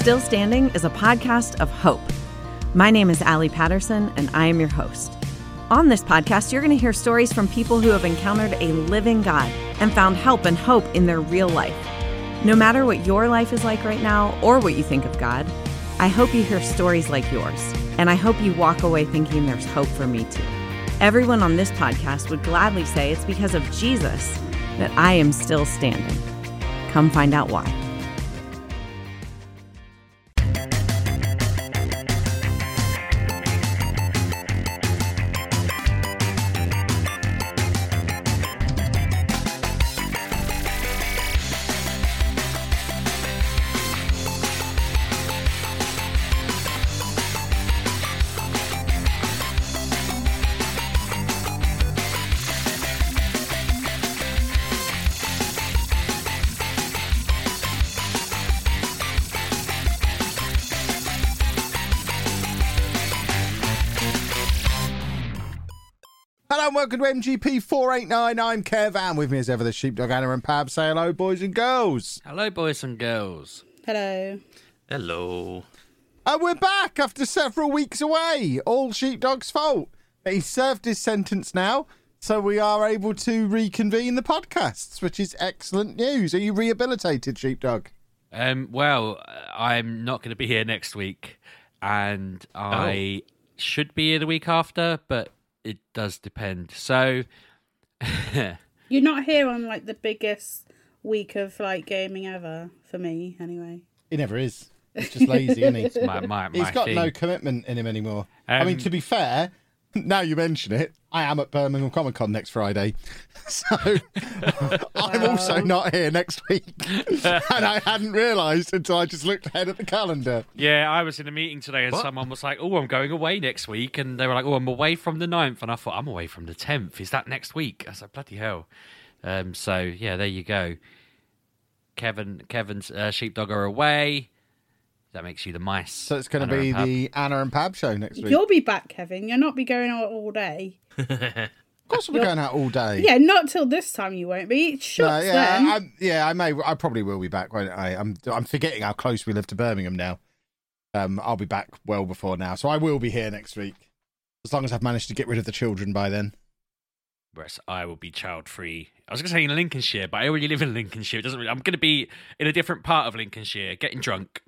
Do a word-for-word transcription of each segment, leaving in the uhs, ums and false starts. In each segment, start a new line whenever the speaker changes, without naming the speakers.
Still Standing is a podcast of hope. My name is Allie Patterson, and I am your host. On this podcast, you're going to hear stories from people who have encountered a living God and found help and hope in their real life. No matter what your life is like right now or what you think of God, I hope you hear stories like yours, and I hope you walk away thinking there's hope for me too. Everyone on this podcast would gladly say it's because of Jesus that I am still standing. Come find out why.
Welcome to M G P four eighty-nine. I'm Kev, and with me as ever the sheepdog Anna and Pab. Say hello, boys and girls.
Hello, boys and girls.
Hello.
Hello.
And we're back after several weeks away. All sheepdog's fault. He's served his sentence now, so we are able to reconvene the podcasts, which is excellent news. Are you rehabilitated, sheepdog?
Um, well, I'm not going to be here next week, and I oh. should be here the week after, but it does depend. So
you're not here on like the biggest week of like gaming ever for me, anyway.
He never is. He's just lazy, isn't he?
It's my, my, my
He's got
thing.
no commitment in him anymore.
Um,
I mean, to be fair, now you mention it, I am at Birmingham Comic Con next Friday, so I'm
Wow.
also not here next week, and I hadn't realised until I just looked ahead at the calendar.
Yeah, I was in a meeting today, and what? someone was like, "Oh, I'm going away next week," and they were like, "Oh, I'm away from the ninth," and I thought, "I'm away from the tenth. Is that next week?" I was like, "Bloody hell!" Um, so yeah, there you go. Kevin, Kevin's uh, sheepdog are away. That makes you the mice.
So it's going to be the Anna and Pab show next week.
You'll be back, Kevin. You'll not be going out all day.
Of course, we're going out all day.
Yeah, not till this time you won't be. It shuts
no, yeah,
then.
I, yeah, I may. I probably will be back, won't I? I'm. I'm forgetting how close we live to Birmingham now. Um, I'll be back well before now, so I will be here next week, as long as I've managed to get rid of the children by then.
Whereas I will be child free. I was going to say in Lincolnshire, but I already live in Lincolnshire. It doesn't. Really, I'm going to be in a different part of Lincolnshire, getting drunk.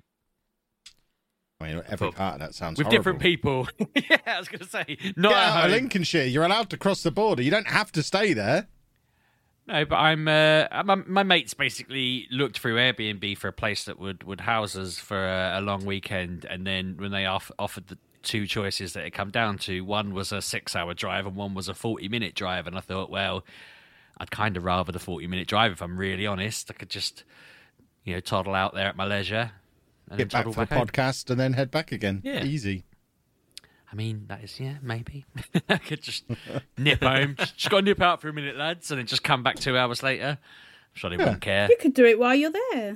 I mean, every part of that sounds
with
horrible.
different people. Yeah, I was going to say not
Get
at
out
home.
of Lincolnshire. You're allowed to cross the border. You don't have to stay there.
No, but I'm. Uh, my, my mates basically looked through Airbnb for a place that would, would house us for a, a long weekend, and then when they off, offered the two choices that it come down to, one was a six-hour drive and one was a forty-minute drive, and I thought, well, I'd kind of rather the forty-minute drive if I'm really honest. I could just, you know, toddle out there at my leisure. And
Get back for
back
the
home.
podcast and then head back again.
Yeah.
Easy.
I mean, that is, yeah, maybe. I could just nip home. Just got to nip out for a minute, lads, and then just come back two hours later. I'm sure they
Yeah.
wouldn't care.
You could do it while you're there.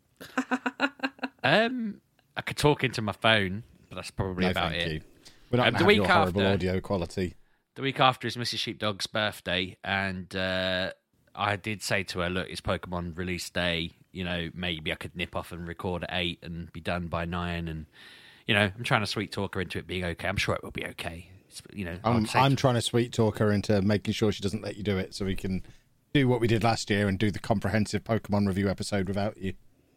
um, I could talk into my phone, but that's probably
No,
about
thank
it.
you. We're not
Um,
going
the
to have
week
your horrible
after-
audio quality.
The week after is Missus Sheepdog's birthday, and uh, I did say to her, look, it's Pokemon release day. You know, maybe I could nip off and record at eight and be done by nine. And, you know, I'm trying to sweet talk her into it being okay. I'm sure it will be okay. It's, you know,
I'm,
I'd say
I'm
to-
trying to sweet talk her into making sure she doesn't let you do it so we can do what we did last year and do the comprehensive Pokemon review episode without you.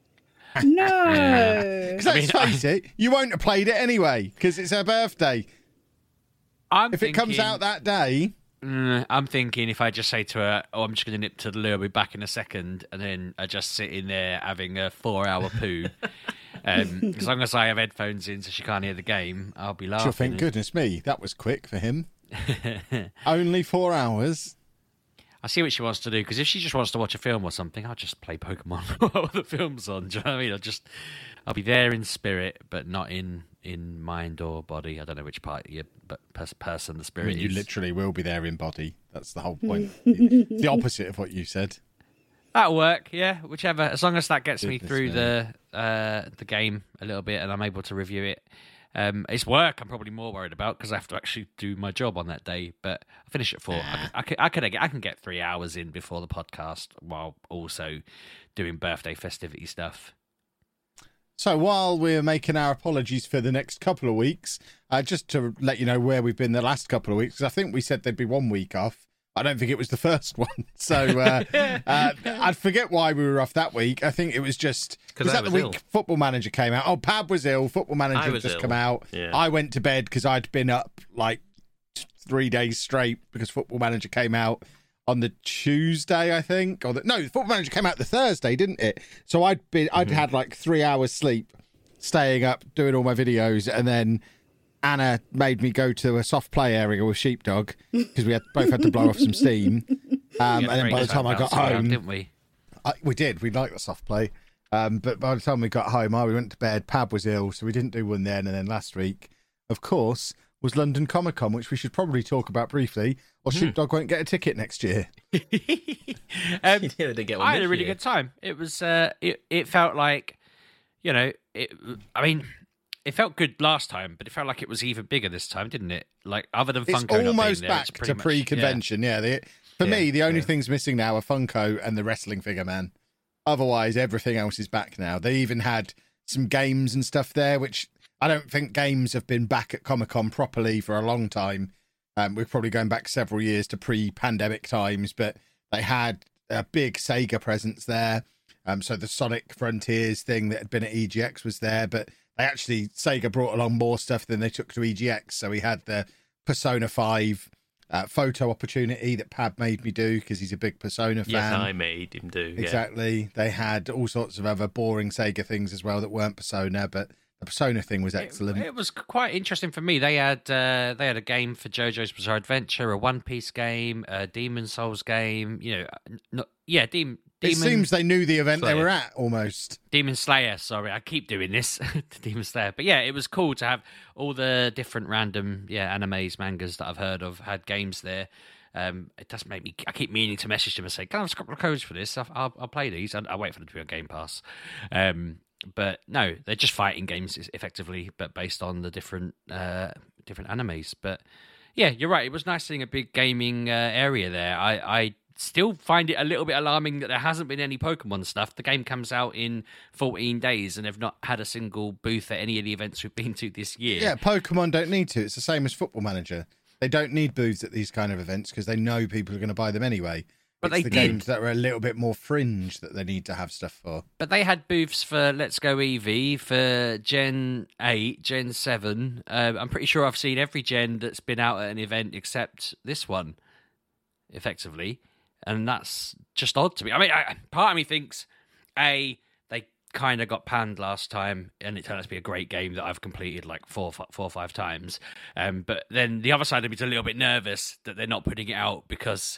No.
Because let's
I mean,
face it, you won't have played it anyway because it's her birthday.
I'm
If it comes
thinking-
out that day...
Mm, I'm thinking if I just say to her, oh, I'm just going to nip to the loo, I'll be back in a second, and then I just sit in there having a four-hour poo. um, as long as I have headphones in so she can't hear the game, I'll be laughing.
She'll think, goodness me, that was quick for him. Only four hours.
I see what she wants to do, because if she just wants to watch a film or something, I'll just play Pokemon while the film's on. Do you know what I mean? I'll just, I'll be there in spirit, but not in, in mind or body. I don't know which part of your but pers- person the
I
spirit
mean, you
is.
literally will be there in body. That's the whole point. It's the opposite of what you said.
That'll work, yeah, whichever. As long as that gets me
Goodness
through
me.
the uh, the game a little bit and I'm able to review it. Um, it's work I'm probably more worried about because I have to actually do my job on that day. But I finish at four. I, I, can, I, can, I can get three hours in before the podcast while also doing birthday festivity stuff.
So while we're making our apologies for the next couple of weeks, uh, just to let you know where we've been the last couple of weeks, because I think we said there'd be one week off. I don't think it was the first one. So uh, uh, I forget why we were off that week. I think it was just... Was that was the week Ill. Football Manager came out? Oh, Pab was ill. Football Manager had just Ill. come out.
Yeah.
I went to bed because I'd been up like three days straight because Football Manager came out on the Tuesday, I think. Or the, no, Football Manager came out the Thursday, didn't it? So I'd been, I'd mm-hmm. had like three hours sleep, staying up, doing all my videos, and then Anna made me go to a soft play area with Sheepdog because we had both had to blow off some steam. Um, and then by the time I got home,
didn't we?
I, we did. We liked the soft play. Um, but by the time we got home, I we went to bed. Pab was ill, so we didn't do one then. And then last week, of course, was London Comic Con, which we should probably talk about briefly, or hmm. Sheepdog won't get a ticket next year.
um,
yeah, they didn't get one
I had a really
year.
good time. It was. Uh, it it felt like, you know, it. I mean, it felt good last time, but it felt like it was even bigger this time, didn't it? Like other than
it's
Funko,
almost
not being there,
back
it's
to
much,
pre-convention. Yeah, yeah the, for
yeah,
me, the only
yeah.
things missing now are Funko and the wrestling figure man. Otherwise, everything else is back now. They even had some games and stuff there, which I don't think games have been back at Comic-Con properly for a long time. Um, we're probably going back several years to pre-pandemic times, but they had a big Sega presence there. Um, so the Sonic Frontiers thing that had been at E G X was there, but they actually, Sega brought along more stuff than they took to E G X. So we had the Persona five uh, photo opportunity that Pab made me do because he's a big Persona fan.
Yes, I made him do. Yeah.
Exactly. They had all sorts of other boring Sega things as well that weren't Persona, but the Persona thing was excellent.
It, it was quite interesting for me. They had uh, they had a game for JoJo's Bizarre Adventure, a One Piece game, a Demon Souls game. You know, not, yeah, Demon.
It
Demon
seems they knew the event
Slayer.
they were at, almost.
Demon Slayer, sorry. I keep doing this. Demon Slayer. But yeah, it was cool to have all the different random yeah animes, mangas that I've heard of, had games there. Um, it does make me... I keep meaning to message them and say, can I have a couple of codes for this? I'll, I'll, I'll play these. I'll, I'll wait for them to be on Game Pass. Um, but no, they're just fighting games, effectively, but based on the different uh, different animes. But yeah, you're right. It was nice seeing a big gaming uh, area there. I... I still find it a little bit alarming that there hasn't been any Pokemon stuff. The game comes out in fourteen days and they've not had a single booth at any of the events we've been to this year.
Yeah, Pokemon don't need to. It's the same as Football Manager. They don't need booths at these kind of events because they know people are going to buy them anyway.
But
it's
they
the
did.
games that are a little bit more fringe that they need to have stuff for.
But they had booths for Let's Go Eevee, for Gen eight, Gen seven. Uh, I'm pretty sure I've seen every Gen that's been out at an event except this one, effectively. And that's just odd to me. I mean, I, part of me thinks, A, they kind of got panned last time, and it turned out to be a great game that I've completed like four, four or five times. Um, but then the other side of me is a little bit nervous that they're not putting it out because,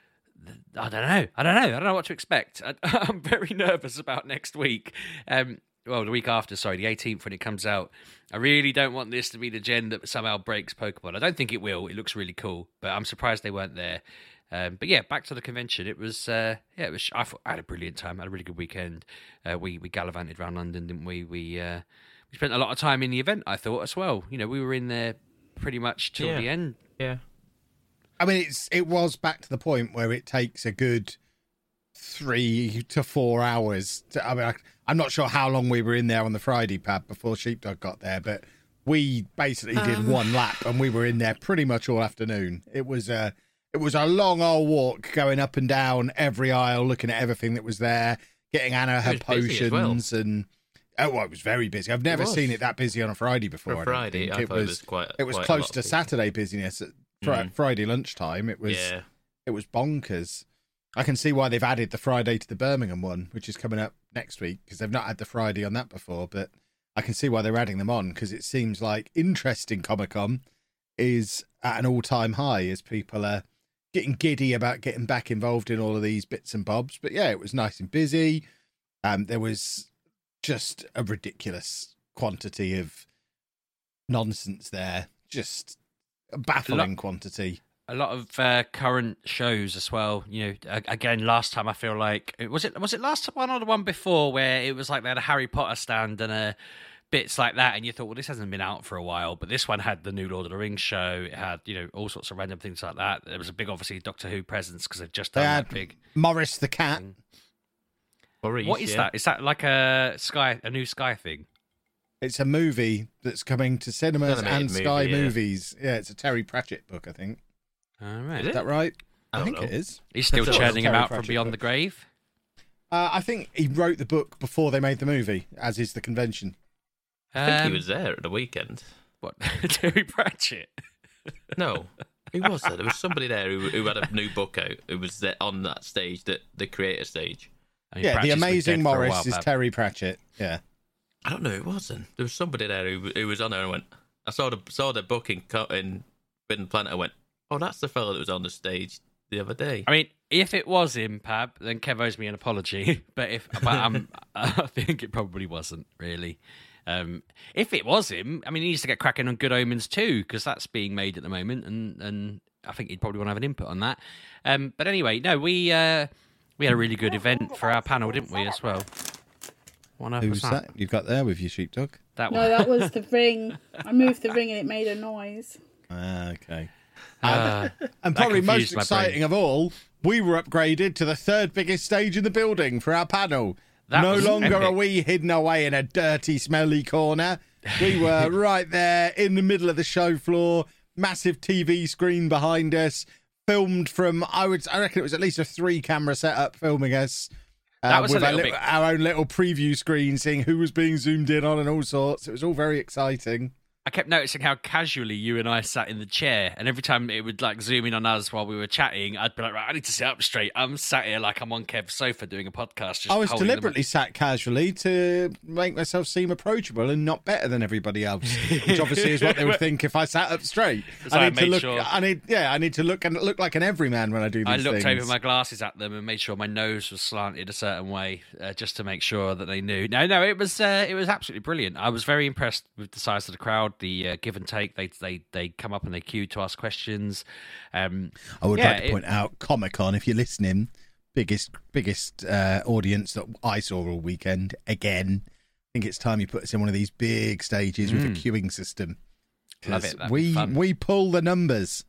I don't know. I don't know. I don't know what to expect. I, I'm very nervous about next week. Um, well, the week after, sorry, the eighteenth when it comes out. I really don't want this to be the gen that somehow breaks Pokemon. I don't think it will. It looks really cool, but I'm surprised they weren't there. Um, but yeah, back to the convention. It was, uh, yeah, it was. I thought I had a brilliant time. I had a really good weekend. Uh, we we gallivanted around London, didn't we? We uh, we spent a lot of time in the event. I thought as well. You know, we were in there pretty much till
yeah.
the end.
Yeah.
I mean, it's it was back to the point where it takes a good three to four hours. To, I mean, I, I'm not sure how long we were in there on the Friday, Pab, before Sheepdog got there, but we basically did um... one lap and we were in there pretty much all afternoon. It was a uh, It was a long old walk going up and down every aisle, looking at everything that was there, getting Anna her potions well. and oh, well, it was very busy. I've never it seen it that busy on a Friday before.
For a Friday, I, I
it
thought
was,
it was quite.
It was
quite
close to Saturday busyness at fr-
mm.
Friday lunchtime. It was.
Yeah.
It was bonkers. I can see why they've added the Friday to the Birmingham one, which is coming up next week because they've not had the Friday on that before. But I can see why they're adding them on because it seems like interesting Comic-Con is at an all-time high as people are getting giddy about getting back involved in all of these bits and bobs. But yeah, it was nice and busy. Um, there was just a ridiculous quantity of nonsense there. Just a baffling a lot, quantity.
A lot of uh, current shows as well. You know, again, last time I feel like was it was it last one or the one before where it was like they had a Harry Potter stand and a bits like that, and you thought, well, this hasn't been out for a while, but this one had the new Lord of the Rings show. It had, you know, all sorts of random things like that. There was a big, obviously, Doctor Who presence because they've just done
they had
that big.
Morris the cat. Thing.
Worries,
What is
yeah.
that? Is that like a Sky, a new Sky thing?
It's a movie that's coming to cinemas
Animated
and
movie,
Sky
yeah.
Movies. Yeah, it's a Terry Pratchett book, I think.
All right.
Is
Is that right?
I
I,
don't
think
know.
it is.
He's still
I thought it was
churning him
Terry
out from
Pratchett
beyond
book.
the grave.
Uh, I think he wrote the book before they made the movie, as is the convention.
I think
Um,
he was there at the weekend.
What? Terry Pratchett.
No, who was there? There was somebody there who, who had a new book out. Who was there on that stage, that the creator stage.
I mean,
Yeah,
Pratchett's
the
been
Amazing
dead for a
Morris
while,
is
Pab.
Terry Pratchett. Yeah.
I don't know who it was then. There was somebody there who, who was on there and went. I saw the saw the book in Co- in Forbidden Planet. I went, oh, that's the fellow that was on the stage the other day.
I mean, if it was him, Pab, then Kev owes me an apology. But if, but I'm, I think it probably wasn't really. Um, if it was him, I mean, he needs to get cracking on Good Omens too, because that's being made at the moment, and and I think he'd probably want to have an input on that. Um, but anyway, no, we uh, we had a really good event for our panel, didn't we, as well? What on earth was
Who's that you've got there with your sheepdog?
That
No,
one.
that was the ring. I moved the ring and it made a noise.
Ah, okay.
Uh,
And probably most
confused my
exciting
brain.
of all, we were upgraded to the third biggest stage in the building for our panel.
That
no
was
longer
epic.
are we hidden away in a dirty, smelly corner. We were right there in the middle of the show floor, massive T V screen behind us, filmed from, I would, I reckon it was at least a three camera setup filming us. Uh,
That was a
with our,
little
little-
bit-
our own little preview screen, seeing who was being zoomed in on and all sorts. It was all very exciting.
I kept noticing how casually you and I sat in the chair, and every time it would like zoom in on us while we were chatting, I'd be like, right, I need to sit up straight. I'm sat here like I'm on Kev's sofa doing a podcast. Just
I was
holding them-
deliberately sat casually to make myself seem approachable and not better than everybody else, which obviously is what they would think if I sat up straight.
So
I
I
need to
made
look.
sure-
I need, yeah, I need to look and look like an everyman when I do these
I looked
things.
over my glasses at them and made sure my nose was slanted a certain way, uh, just to make sure that they knew. No, no, it was uh, it was absolutely brilliant. I was very impressed with the size of the crowd, the uh, give and take. They they they come up and they queue to ask questions. Um,
I would
yeah,
like to
it-
point out Comic Con, if you're listening, biggest biggest uh, audience that I saw all weekend. Again, I think it's time you put us in one of these big stages with a queuing system.
Mm. Love
'Cause
it, that'd be
We
fun.
we pull the numbers.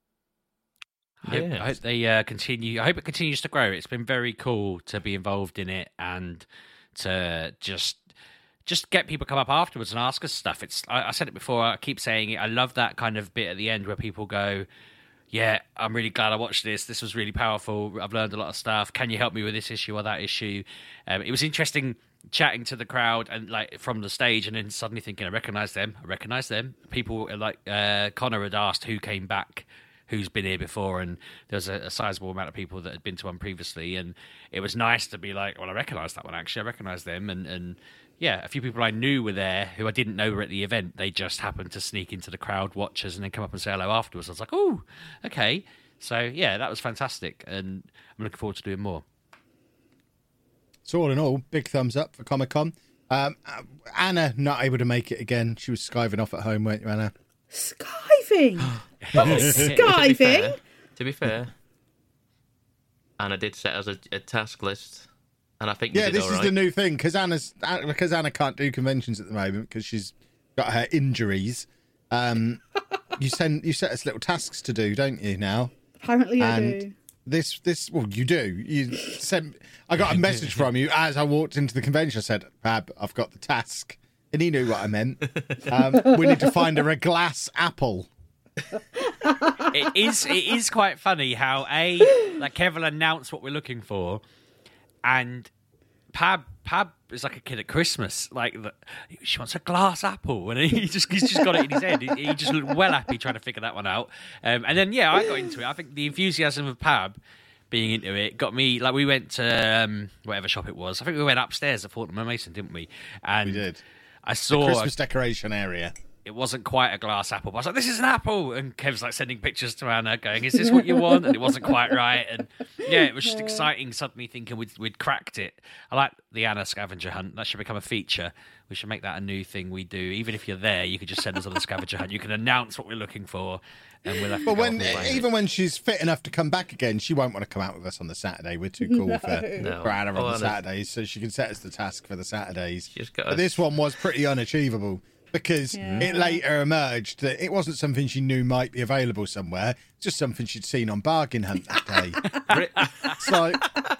I hope,
Yeah.
I hope they uh, continue. I hope it continues to grow. It's been very cool to be involved in it and to just just get people come up afterwards and ask us stuff. It's I, I said it before. I keep saying it. I love that kind of bit at the end where people go, "Yeah, I'm really glad I watched this. This was really powerful. I've learned a lot of stuff. Can you help me with this issue or that issue?" Um, it was interesting chatting to the crowd and like from the stage, and then suddenly thinking, "I recognise them. I recognise them." People like uh, Connor had asked who came back, who's been here before, and there was a, a sizable amount of people that had been to one previously, and it was nice to be like, well, I recognise that one actually, I recognise them, and, and yeah, a few people I knew were there who I didn't know were at the event. They just happened to sneak into the crowd, watch us, and then come up and say hello afterwards. I was like, oh, okay. So yeah, that was fantastic, and I'm looking forward to doing more.
So all in all, big thumbs up for Comic Con. Um, Anna not able to make it again. She was skiving off at home, weren't you, Anna?
Skiving? What was
To be
skiving?
fair, to be fair, Anna did set us a, a task list, and I think we
Yeah,
did
this
all
is
right.
the new thing because Anna's because Anna can't do conventions at the moment because she's got her injuries. Um, you send you set us little tasks to do, don't you? Now,
Apparently I
and
do.
this this well, you do. You sent. I got a message from you as I walked into the convention. I said, "Pab, I've got the task," and he knew what I meant. Um, we need to find her a glass apple.
It is it is quite funny how a like Kevin announced what we're looking for, and Pab Pab is like a kid at Christmas. Like the, she wants a glass apple, and he just he's just got it in his head. He, he just looked well happy trying to figure that one out. Um, and then yeah, I got into it. I think the enthusiasm of Pab being into it got me. Like we went to um, whatever shop it was. I think we went upstairs at Fortnum and Mason, didn't we? And
We did.
I saw
Christmas decoration area.
it wasn't quite a glass apple. But I was like, this is an apple. And Kev's like sending pictures to Anna going, is this what you want? And it wasn't quite right. And yeah, it was just exciting suddenly thinking we'd, we'd cracked it. I like the Anna scavenger hunt. That should become a feature. We should make that a new thing we do. Even if you're there, you could just send us on the scavenger hunt. You can announce what we're looking for. And we'll have to
But
go
when
off and find it.
even when she's fit enough to come back again, she won't want to come out with us on the Saturday. We're too cool for,
No.
for Anna on
Oh,
the
Anna's-
Saturdays, so she can set us the task for the Saturdays.
She's got
But
us-
this one was pretty unachievable because
Yeah.
it later emerged that it wasn't something she knew might be available somewhere. It's just something she'd seen on Bargain Hunt that day. so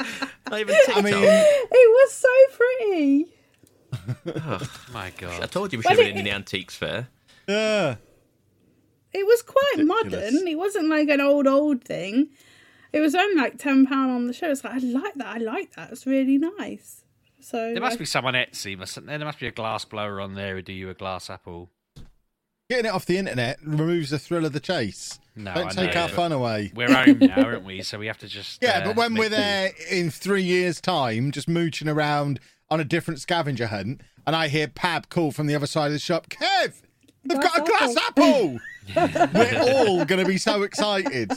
Not even TikTok.
I mean,
It was so pretty.
Oh, my God.
I told you we should have been in the antiques fair.
yeah.
It was quite
Ridiculous.
modern. It wasn't like an old, old thing. It was only like ten pounds on the show. It's like, I like that. I like that. It's really nice. So
There must
I-
be some on Etsy, mustn't there? There must be a glass blower on there who do you a glass apple.
Getting it off the internet removes the thrill of the chase.
No,
Don't
I
take
know,
our
but
fun away.
We're home now, aren't we? So we have to just.
Yeah,
uh,
but when
make
we're
do.
there in three years' time, just mooching around on a different scavenger hunt, and I hear Pab call from the other side of the shop, Kev, they've got a glass apple! We're all going to be so excited.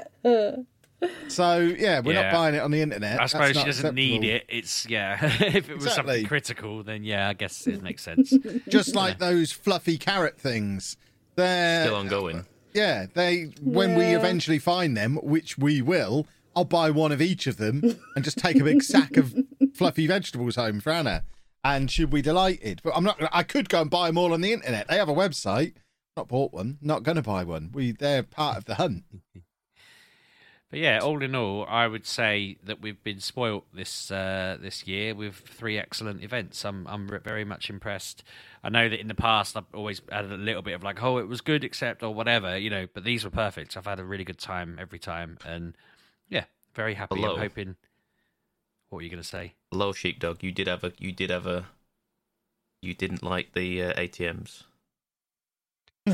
So, yeah, we're
Yeah.
not buying it on the internet.
I
That's
suppose she
not
doesn't need
acceptable.
it. It's yeah. If it was
Exactly.
something critical, then yeah, I guess it makes sense.
Just like those fluffy carrot things. They're,
Still ongoing.
Yeah, they. When we
Yeah.
eventually find them, which we will, I'll buy one of each of them and just take a big sack of fluffy vegetables home for Anna, and she'll be delighted. But I'm not. I could go and buy them all on the internet. They have a website. Not bought one. Not going to buy one. We. They're part of the hunt.
But yeah, all in all, I would say that we've been spoilt this uh, this year with three excellent events. I'm I'm re- very much impressed. I know that in the past I've always had a little bit of like, oh, it was good, except or whatever, you know. But these were perfect. I've had a really good time every time, and yeah, very happy.
Hello.
I'm hoping. What were you going to say?
Low sheepdog. You did have a. You did have a. You didn't like the uh, A T Ms.
um,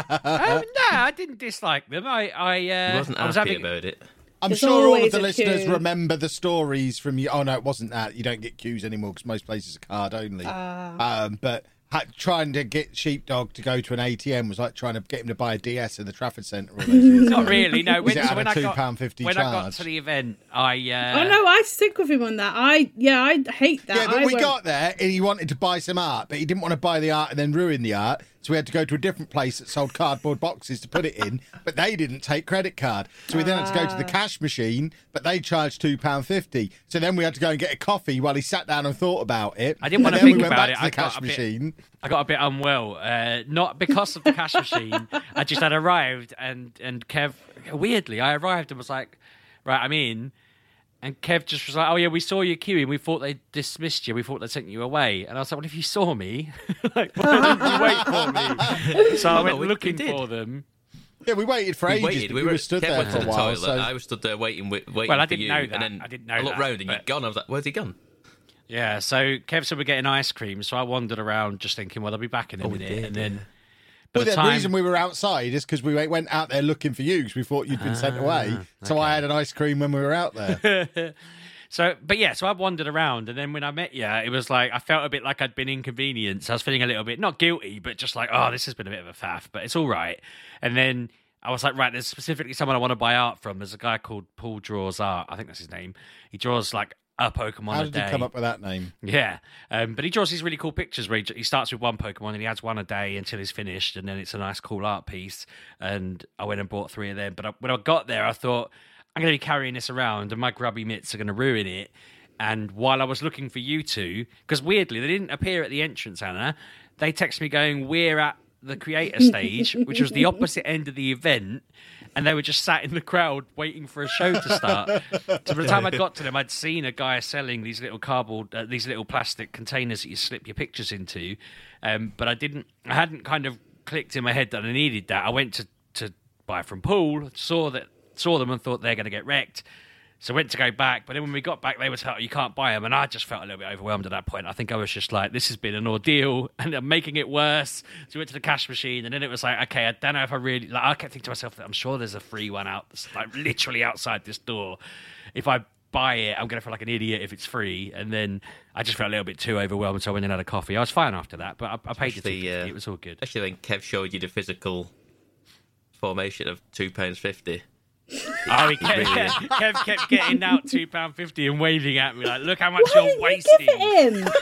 no, I didn't dislike them. I I, uh,
He wasn't
I was
happy
having.
about it.
I'm
There's
sure all of
always
the
a
listeners
queue.
remember the stories from you. Oh no, it wasn't that. You don't get queues anymore because most places are card only.
Ah.
Um, but ha- trying to get Sheepdog to go to an A T M was like trying to get him to buy a D S in the Trafford Centre. All those years
Not
ago.
really. No, when,
it
so
had
when
a
I
two
got
pound fifty
when I got
charge?
to the event, I uh,
Oh no, I stick with him on that. I yeah, I hate that.
Yeah, but
I
we
won't-
got there and he wanted to buy some art, but he didn't want to buy the art and then ruin the art. So we had to go to a different place that sold cardboard boxes to put it in, but they didn't take credit card. So we then had to go to the cash machine, but they charged two pounds fifty. So then we had to go and get a coffee while he sat down and thought about it.
I didn't want
And
to
then
think
we went
about
back
it.
to the
I got
cash
a bit-
machine.
I got a bit unwell, uh, not because of the cash machine. I just had arrived, and and Kev, weirdly, I arrived and was like, right, I'm in. And Kev just was like, oh yeah, we saw you queuing. We thought they dismissed you. We thought they sent you away. And I was like, well, if you saw me, like, why didn't you wait for me? So I
Oh,
went
no, we-
looking
we did.
for them.
Yeah, we waited for
We
ages.
waited.
but
We
we
were
were stood
Kev
there
went
for
to
a
the
while.
toilet.
So
I was stood there waiting, wait, waiting
Well, I
for
didn't
you.
know that.
And then
I didn't know
I looked
that,
round and
but-
you'd gone. I was like, where's he gone?
Yeah, so Kev said we're getting ice cream. So I wandered around just thinking, well, I'll be back in a
Oh, we
minute.
did,
and then
Well,
by the
the
time...
reason we were outside is because we went- went out there looking for you because we thought you'd been sent away. So I had an ice cream when we were out there.
So, but yeah, so I wandered around, and then when I met you, it was like I felt a bit like I'd been inconvenienced. I was feeling a little bit not guilty, but just like, oh, this has been a bit of a faff, but it's all right. And then I was like, right, there's specifically someone I want to buy art from. There's a guy called Paul Draws Art. I think that's his name. He draws like a Pokemon
How
a
did
day.
you come up with that name?
Yeah, um, but he draws these really cool pictures where he, he starts with one Pokemon and he adds one a day until he's finished, and then it's a nice, cool art piece. And I went and bought three of them. But I, when I got there, I thought, I'm going to be carrying this around, and my grubby mitts are going to ruin it. And while I was looking for you two, because weirdly, they didn't appear at the entrance, Anna, they texted me going, we're at the creator stage, which was the opposite end of the event. And they were just sat in the crowd waiting for a show to start. So by the time I got to them, I'd seen a guy selling these little cardboard, uh, these little plastic containers that you slip your pictures into. Um, but I didn't, I hadn't kind of clicked in my head that I needed that. I went to, to buy from Paul, saw that, saw them and thought they're going to get wrecked. So I went to go back, but then when we got back, they were like, you can't buy them. And I just felt a little bit overwhelmed at that point. I think I was just like, this has been an ordeal, and I'm making it worse. So we went to the cash machine, and then it was like, okay, I don't know if I really... Like, I kept thinking to myself that I'm sure there's a free one out, that's like literally outside this door. If I buy it, I'm going to feel like an idiot if it's free. And then I just felt a little bit too overwhelmed, so I went and had a coffee. I was fine after that, but I, I paid the
Especially,
two fifty.
uh,
It was all good.
Especially when Kev showed you the physical formation of two pounds fifty.
Oh, he kept, Kev kept getting out two pounds fifty and waving at me like, look how much
Why
you're
didn't you
wasting.
give it him?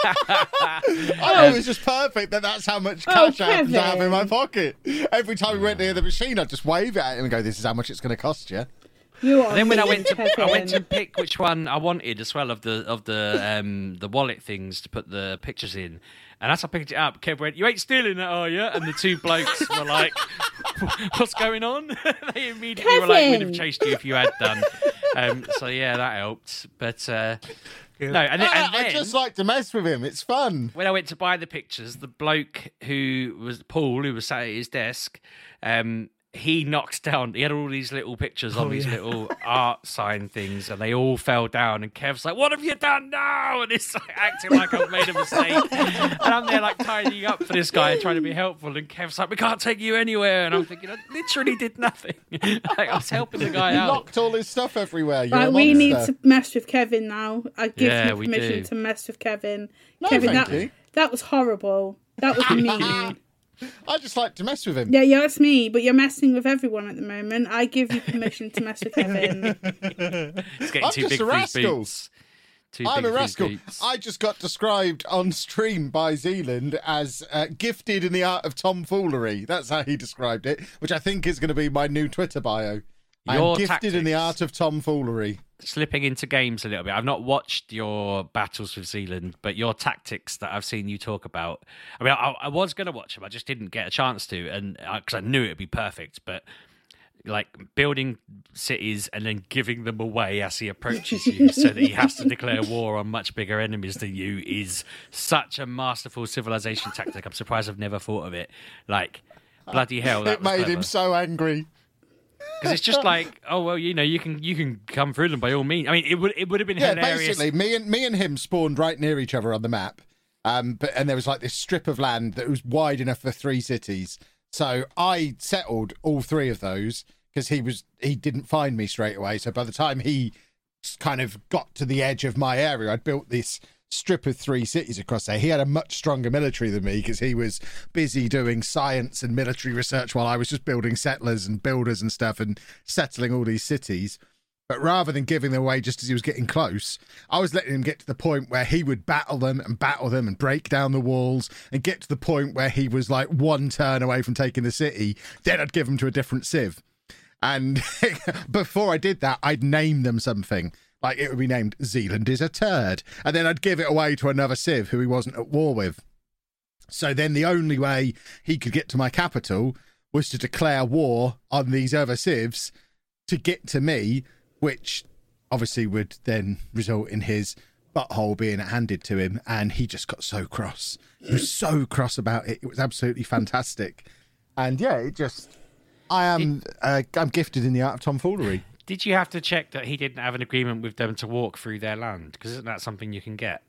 Oh, it was just perfect that that's how much
Oh,
cash I happen to have in
Kevin.
my pocket. Every time we went near the machine, I'd just wave it at him and go, this is how much it's going to cost you.
You are
Then when I
mean,
went to
Kevin.
I went to pick which one I wanted as well of the of the um the wallet things to put the pictures in, and as I picked it up, Kev went, "You ain't stealing that, are you?" And the two blokes were like, "What's going on?" They immediately were like, "We'd have
Kevin.
chased you if you had done." um, so yeah, that helped. But uh, no, and, then,
I,
and then
I just like to mess with him. It's fun.
when I went to buy the pictures, the bloke who was Paul, who was sat at his desk, um, he knocked down. He had all these little pictures on
Oh,
these
yeah.
little art sign things, and they all fell down. And Kev's like, "What have you done now?" And it's like, acting like I've made a mistake. And I'm there like tidying up for this guy and trying to be helpful. And Kev's like, "We can't take you anywhere." And I'm thinking, I literally did nothing. Like, I was helping the guy
He
out.
locked all his stuff everywhere. You're
Right,
a
we need
monster.
to mess with Kevin now. I give
Yeah,
you
we
permission
do.
to mess with Kevin.
No,
Kevin,
thank
that
you.
that was horrible. That was mean.
I just like to mess with him.
Yeah, yeah, that's me. But you're messing with everyone at the moment. I give you permission to mess with Kevin.
It's getting
I'm
too
just
big
a
for his
rascal.
boots. Too
I'm
big
a
for his
rascal.
boots.
I just got described on stream by Zealand as uh, gifted in the art of tomfoolery. That's how he described it, which I think is going to be my new Twitter bio. I'm
Your
gifted in the
tactics.
art of tomfoolery.
Slipping into games a little bit. I've not watched your battles with Zealand, but your tactics that I've seen you talk about. I mean, I, I was going to watch them, I just didn't get a chance to, and because I knew it'd be perfect. But like building cities and then giving them away as he approaches you, so that he has to declare war on much bigger enemies than you, is such a masterful civilization tactic. I'm surprised I've never thought of it. Like bloody hell, that
It made
was
him so angry.
because it's just like, oh well, you know, you can you can come through them by all means. I mean, it would it would have been
Yeah,
hilarious.
basically, me and me and him spawned right near each other on the map, um, but and there was like this strip of land that was wide enough for three cities. So I settled all three of those because he was he didn't find me straight away. So by the time he kind of got to the edge of my area, I'd built this strip of three cities across there. He had a much stronger military than me because he was busy doing science and military research while I was just building settlers and builders and stuff and settling all these cities. But rather than giving them away just as he was getting close, I was letting him get to the point where he would battle them and battle them and break down the walls and get to the point where he was like one turn away from taking the city. Then I'd give him to a different civ. And before I did that, I'd name them something. Like it would be named Zealand is a turd. And then I'd give it away to another civ who he wasn't at war with. So then the only way he could get to my capital was to declare war on these other civs to get to me, which obviously would then result in his butthole being handed to him. And he just got so cross. He was so cross about it. It was absolutely fantastic. And yeah, it just... I am uh, I'm gifted in the art of tomfoolery.
Did you have to check that he didn't have an agreement with them to walk through their land? Because isn't that something you can get?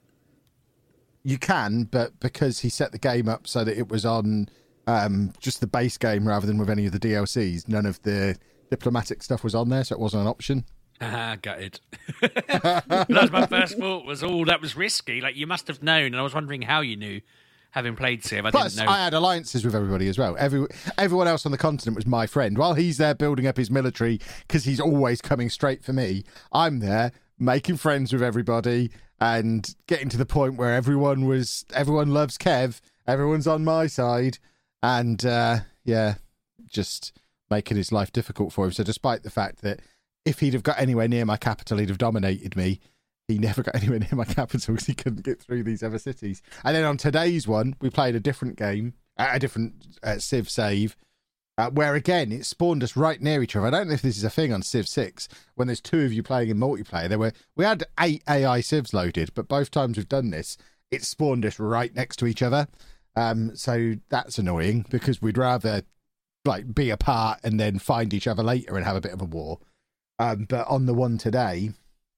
You can, but because he set the game up so that it was on um, just the base game rather than with any of the D L Cs, none of the diplomatic stuff was on there, so it wasn't an option.
Ah, gutted. That was my first thought. Was all oh, that was risky. Like you must have known, and I was wondering how you knew, having played Civ. I
Plus,
didn't know.
I had alliances with everybody as well. Every everyone else on the continent was my friend. While he's there building up his military because he's always coming straight for me, I'm there making friends with everybody and getting to the point where everyone was everyone loves Kev. Everyone's on my side, and uh, yeah, just making his life difficult for him. So, despite the fact that if he'd have got anywhere near my capital, he'd have dominated me. He never got anywhere near my capital because he couldn't get through these other cities. And then on today's one, we played a different game, a different uh, Civ save, uh, where again, it spawned us right near each other. I don't know if this is a thing on Civ six, when there's two of you playing in multiplayer. There were We had eight A I Civs loaded, but both times we've done this, it spawned us right next to each other. Um, so that's annoying because we'd rather like be apart and then find each other later and have a bit of a war. Um, but on the one today,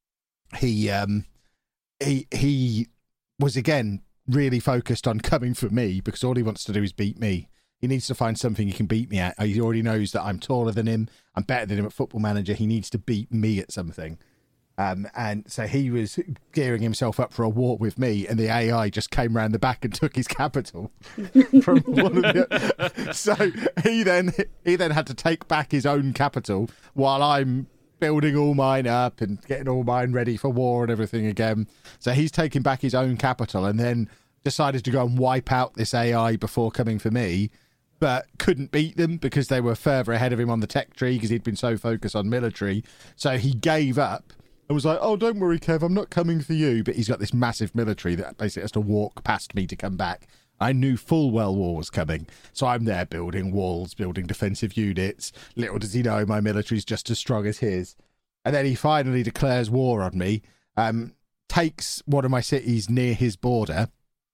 he um, he he was again really focused on coming for me because all he wants to do is beat me. He needs to find something he can beat me at. He already knows that I'm taller than him. I'm better than him at Football Manager. He needs to beat me at something. Um, and so he was gearing himself up for a war with me, and the A I just came round the back and took his capital from one of the. So he then he then had to take back his own capital while I'm building all mine up and getting all mine ready for war and everything again. So he's taking back his own capital and then decided to go and wipe out this A I before coming for me, but couldn't beat them because they were further ahead of him on the tech tree because he'd been so focused on military. So he gave up and was like, oh, don't worry, Kev, I'm not coming for you. But he's got this massive military that basically has to walk past me to come back. I knew full well war was coming. So I'm there building walls, building defensive units. Little does he know my military's just as strong as his. and then he finally declares war on me, um, takes one of my cities near his border,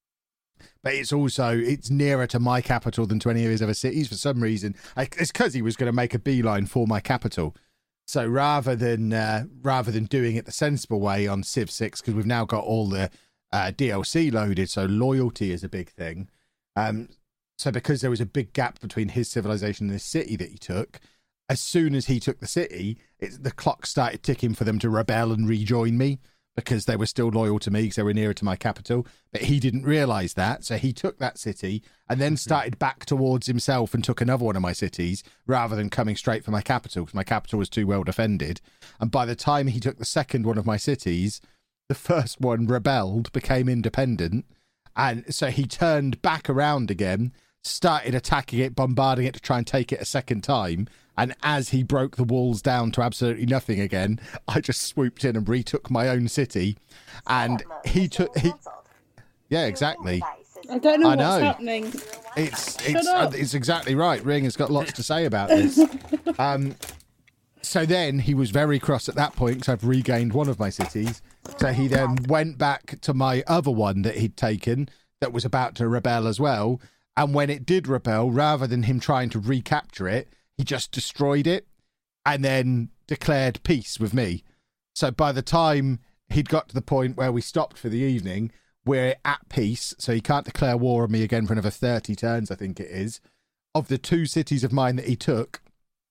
but it's also, it's nearer to my capital than to any of his other cities for some reason. I, it's because he was going to make a beeline for my capital. So rather than uh, rather than doing it the sensible way on Civ six, because we've now got all the uh, D L C loaded, so loyalty is a big thing. Um, so because there was a big gap between his civilization and the city that he took, as soon as he took the city, it, the clock started ticking for them to rebel and rejoin me, because they were still loyal to me because they were nearer to my capital. But he didn't realise that, so he took that city and then started back towards himself and took another one of my cities rather than coming straight for my capital, because my capital was too well defended. And by the time he took the second one of my cities, the first one rebelled, became independent, and so he turned back around again, started attacking it, bombarding it to try and take it a second time. And as he broke the walls down to absolutely nothing again, I just swooped in and retook my own city. And he took... he, yeah, exactly.
I don't know
I
what's
know.
happening.
It's
Shut
it's
up.
uh, it's exactly right. Ring has got lots to say about this. Um, so then he was very cross at that point because I've regained one of my cities. So he then went back to my other one that he'd taken that was about to rebel as well. And when it did rebel, rather than him trying to recapture it, he just destroyed it and then declared peace with me. So by the time he'd got to the point where we stopped for the evening, we're at peace. So he can't declare war on me again for another thirty turns, I think it is. Of the two cities of mine that he took,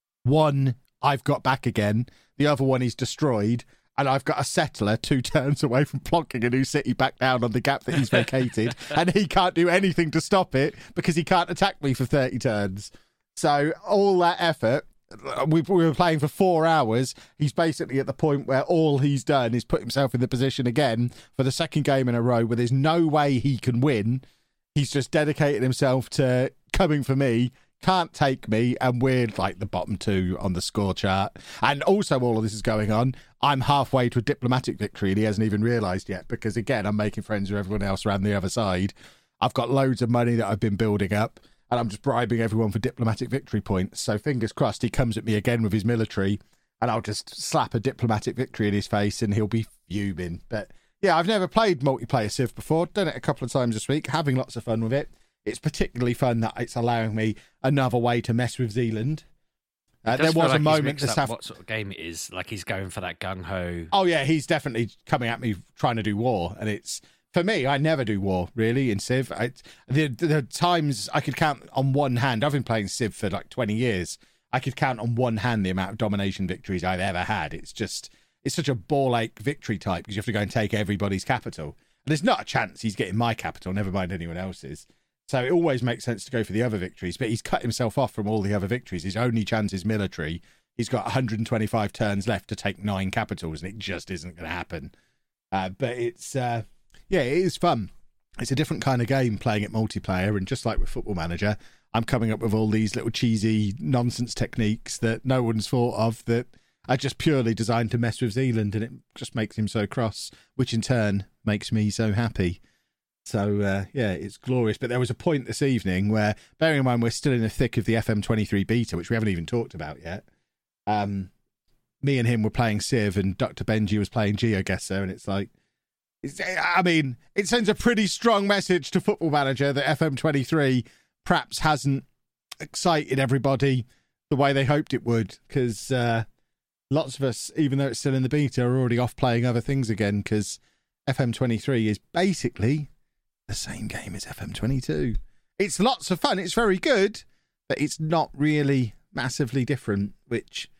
one I've got back again. The other one he's destroyed. And I've got a settler two turns away from plonking a new city back down on the gap that he's vacated. And he can't do anything to stop it because he can't attack me for thirty turns. So all that effort, we, we were playing for four hours. He's basically at the point where all he's done is put himself in the position again for the second game in a row where there's no way he can win. He's just dedicated himself to coming for me, can't take me, and we're like the bottom two on the score chart. And also all of this is going on, I'm halfway to a diplomatic victory and he hasn't even realised yet, because again, I'm making friends with everyone else around the other side. I've got loads of money that I've been building up, and I'm just bribing everyone for diplomatic victory points. So fingers crossed he comes at me again with his military and I'll just slap a diplomatic victory in his face and he'll be fuming. But yeah, I've never played multiplayer Civ before. Done it a couple of times this week, having lots of fun with it. It's particularly fun that it's allowing me another way to mess with Zealand. Uh, there was
like
a moment this
up
af-
what sort of game it is. Like he's going for that gung ho.
Oh yeah, he's definitely coming at me trying to do war, and it's for me. I never do war really in Civ. I, the the times I could count on one hand. I've been playing Civ for like twenty years. I could count on one hand the amount of domination victories I've ever had. It's just it's such a ball ache victory type because you have to go and take everybody's capital, and there's not a chance he's getting my capital. Never mind anyone else's. So it always makes sense to go for the other victories, but he's cut himself off from all the other victories. His only chance is military. He's got one hundred twenty-five turns left to take nine capitals, and it just isn't going to happen. Uh, but it's, uh, yeah, it is fun. It's a different kind of game playing it multiplayer, and just like with Football Manager, I'm coming up with all these little cheesy nonsense techniques that no one's thought of that are just purely designed to mess with Zealand, and it just makes him so cross, which in turn makes me so happy. So, uh, yeah, it's glorious. But there was a point this evening where, bearing in mind we're still in the thick of the F M twenty-three beta, which we haven't even talked about yet, um, me and him were playing Civ and Doctor Benji was playing GeoGuessr, and it's like, it's, I mean, it sends a pretty strong message to Football Manager that F M twenty-three perhaps hasn't excited everybody the way they hoped it would, because uh, lots of us, even though it's still in the beta, are already off playing other things again, because F M twenty-three is basically the same game as F M twenty-two. It's lots of fun. It's very good, but it's not really massively different, which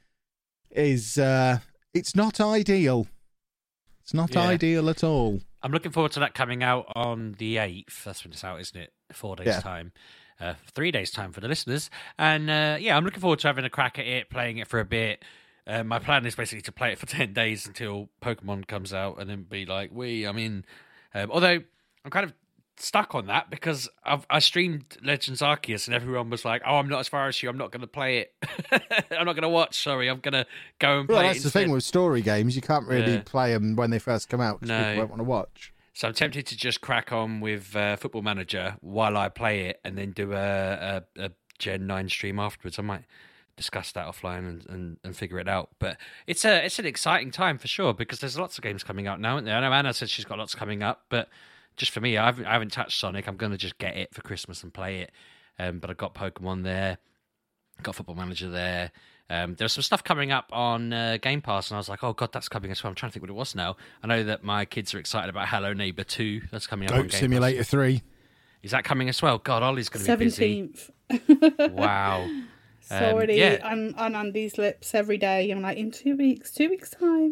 is, uh, it's not ideal. It's not
Yeah.
ideal at all.
I'm looking forward to that coming out on the eighth. That's when it's out, isn't it? Four days'
Yeah.
time. Uh, three days' time for the listeners. And uh, yeah, I'm looking forward to having a crack at it, playing it for a bit. Uh, my plan is basically to play it for ten days until Pokemon comes out and then be like, we, I mean, um, although I'm kind of stuck on that because I've, I streamed Legends Arceus and everyone was like, oh, I'm not as far as you, I'm not going to play it. I'm not going to watch, sorry, I'm going to go and play
Well,
it
that's the
instead.
thing with story games. You can't really
Yeah.
play them when they first come out because
No.
people won't want to watch.
So I'm tempted to just crack on with uh, Football Manager while I play it and then do a, a, a Gen nine stream afterwards. I might discuss that offline and, and, and figure it out. But it's a it's an exciting time for sure because there's lots of games coming out now, aren't there? I know Anna said she's got lots coming up, but just for me, I haven't, I haven't touched Sonic. I'm going to just get it for Christmas and play it. Um, but I've got Pokemon there, got Football Manager there. Um, there's some stuff coming up on uh, Game Pass, and I was like, oh, God, that's coming as well. I'm trying to think what it was now. I know that my kids are excited about Hello Neighbor two. That's coming up on
Goat
Game
Simulator
Pass.
three.
Is that coming as well? God, Ollie's going to be busy.
seventeenth.
Wow.
It's already
yeah.
on, on Andy's lips every day. I'm like, in two weeks, two weeks' time.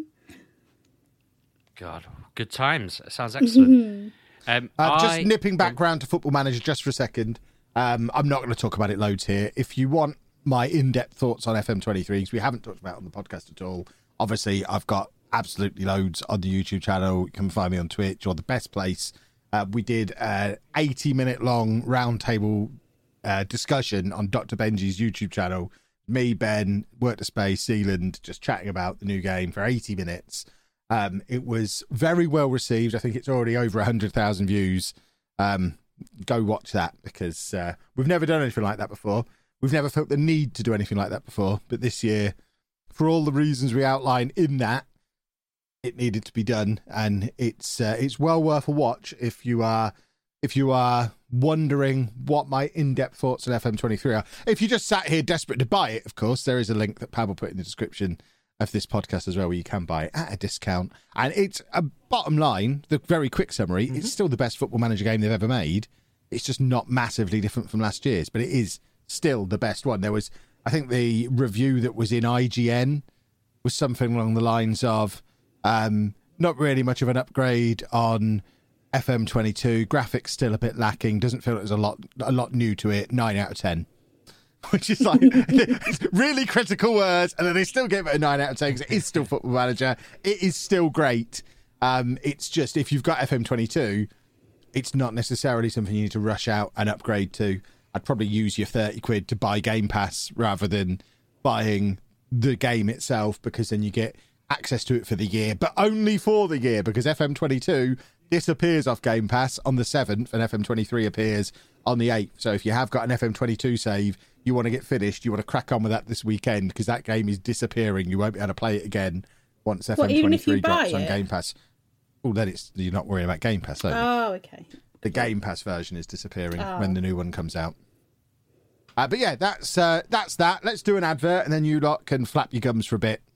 God, good times. It sounds excellent. um,
Uh, just
I-
nipping back round to Football Manager just for a second. Um, I'm not going to talk about it loads here. If you want my in-depth thoughts on F M twenty-three, because we haven't talked about it on the podcast at all, obviously I've got absolutely loads on the YouTube channel. You can find me on Twitch or the best place. Uh, we did an eighty minute long roundtable uh, discussion on Doctor Benji's YouTube channel. Me, Ben, Work to Space, Sealand, just chatting about the new game for eighty minutes. Um, it was very well received. I think it's already over one hundred thousand views. Um, go watch that because uh, we've never done anything like that before. We've never felt the need to do anything like that before. But this year, for all the reasons we outline in that, it needed to be done, and it's uh, it's well worth a watch if you are if you are wondering what my in-depth thoughts on F M twenty-three are. If you just sat here desperate to buy it, of course, there is a link that Pab will put in the description of this podcast as well, where you can buy it at a discount. And it's a bottom line, the very quick summary, mm-hmm. It's still the best Football Manager game they've ever made. It's just not massively different from last year's, but it is still the best one. There was, I think the review that was in I G N was something along the lines of, um, not really much of an upgrade on F M twenty-two, graphics still a bit lacking, doesn't feel like there's a lot, a lot new to it, nine out of ten. Which is like really critical words, and then they still give it a nine out of ten because it is still Football Manager. It is still great. Um, it's just if you've got F M twenty-two, it's not necessarily something you need to rush out and upgrade to. I'd probably use your thirty quid to buy Game Pass rather than buying the game itself, because then you get access to it for the year, but only for the year, because F M twenty-two disappears off Game Pass on the seventh and F M twenty-three appears on the eighth. So if you have got an F M twenty-two save, you want to get finished, you want to crack on with that this weekend, because that game is disappearing. You won't be able to play it again once F M twenty-three drops on Game Pass. Oh, then it's you're not worrying about Game Pass, are you?
Oh, okay.
The Game Pass version is disappearing oh. when the new one comes out. Uh, but yeah, that's uh, that's that. Let's do an advert, and then you lot can flap your gums for a bit.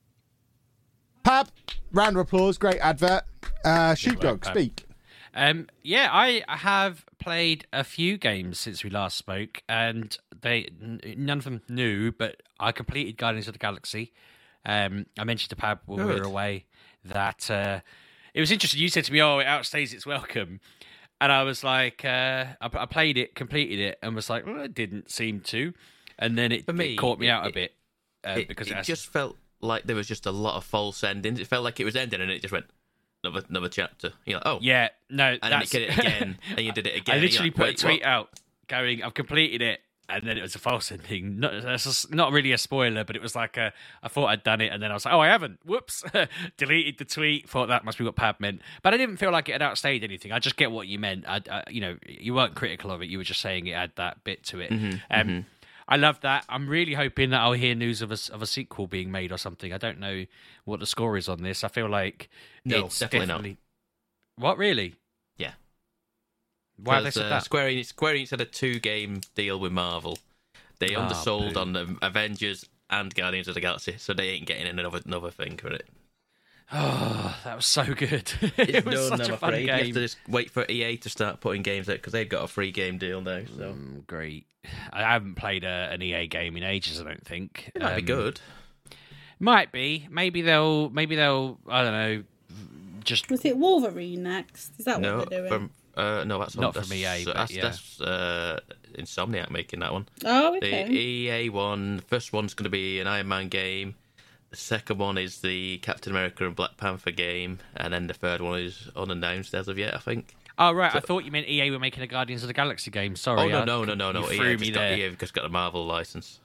Pab, round of applause. Great advert. Uh, Sheepdog, speak.
Um, yeah, I have played a few games since we last spoke, and they n- none of them new, but I completed Guardians of the Galaxy. Um, I mentioned to Pab when Good. we were away that uh, it was interesting. You said to me, "Oh, it outstays its welcome," and I was like, uh, I, I played it, completed it, and was like, well, it didn't seem to. And then it, me, it caught me out
it,
a bit uh,
it,
because
it,
it has...
just felt like there was just a lot of false endings. It felt like it was ending, and it just went. Another, another chapter. You're like, oh.
Yeah, no,
and
that's...
then you did it again, and you did it again.
I literally
like,
put
Wait,
a tweet
what?
out going, I've completed it, and then it was a false ending. Not, that's just not really a spoiler, but it was like, a, I thought I'd done it, and then I was like, oh, I haven't. Whoops. Deleted the tweet, thought that must be what Pab meant. But I didn't feel like it had outstayed anything. I just get what you meant. I, I, you know, you weren't critical of it. You were just saying it had that bit to it.
Mm-hmm,
um,
mm-hmm.
I love that. I'm really hoping that I'll hear news of a, of a sequel being made or something. I don't know what the score is on this. I feel like
no,
it's
definitely,
definitely...
not.
What, really?
Yeah.
Why have they said
uh,
that?
Square Enix, Square Enix had a two-game deal with Marvel. They
Oh,
undersold
boo.
on the Avengers and Guardians of the Galaxy, so they ain't getting another another thing for it.
Oh, that was so good.
It's
it was
done,
such
I'm
a fun
afraid. You have
game.
to just wait for E A to start putting games out, because they've got a free game deal now. So
Mm, great. I haven't played a, an E A game in ages, I don't think.
it might
Um,
be good.
Might be. Maybe they'll, maybe they'll, I don't know, just...
Was it Wolverine next? Is that
No,
what they're doing?
from uh, no, that's
Not
that's,
from E A, but
That's,
yeah.
that's uh, Insomniac making that one.
Oh, okay.
The E A one, the first one's going to be an Iron Man game. The second one is the Captain America and Black Panther game, and then the third one is unannounced as of yet, I think.
Oh, right.
So-
I thought you meant E A were making a Guardians of the Galaxy game. Sorry.
Oh no,
I-
no, no, no, no!
You
E A
threw
just
me
got,
there.
E A just got a Marvel license.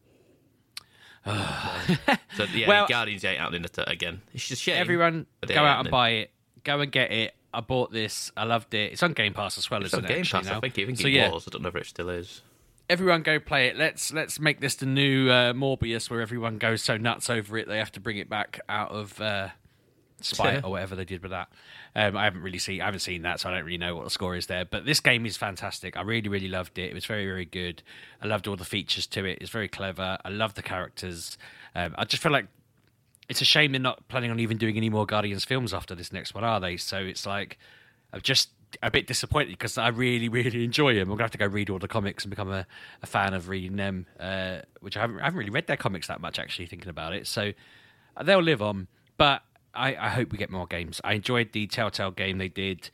So yeah,
Well-
Guardians ain't happening at- again. It's just a shame.
Everyone,
but it
go
ain't
out and
happening.
buy it. Go and get it. I bought this. I loved it. It's on Game Pass as well,
It's
isn't
on
it?
Game
actually,
Pass. I
now?
think, I think
so,
it
yeah.
was. I don't know if it still is.
everyone go play it. Let's let's make this the new uh, Morbius, where everyone goes so nuts over it they have to bring it back out of uh, spite or whatever they did with that. Um, I haven't really seen I haven't seen that, so I don't really know what the score is there. But this game is fantastic. I really really loved it. It was very very good. I loved all the features to it. It's very clever. I love the characters. Um, I just feel like it's a shame they're not planning on even doing any more Guardians films after this next one, are they? So it's like I'm just a bit disappointed because I really, really enjoy them. I'm gonna have to go read all the comics and become a, a fan of reading them, uh, which I haven't, I haven't really read their comics that much actually. Thinking about it, so they'll live on. But I, I hope we get more games. I enjoyed the Telltale game they did,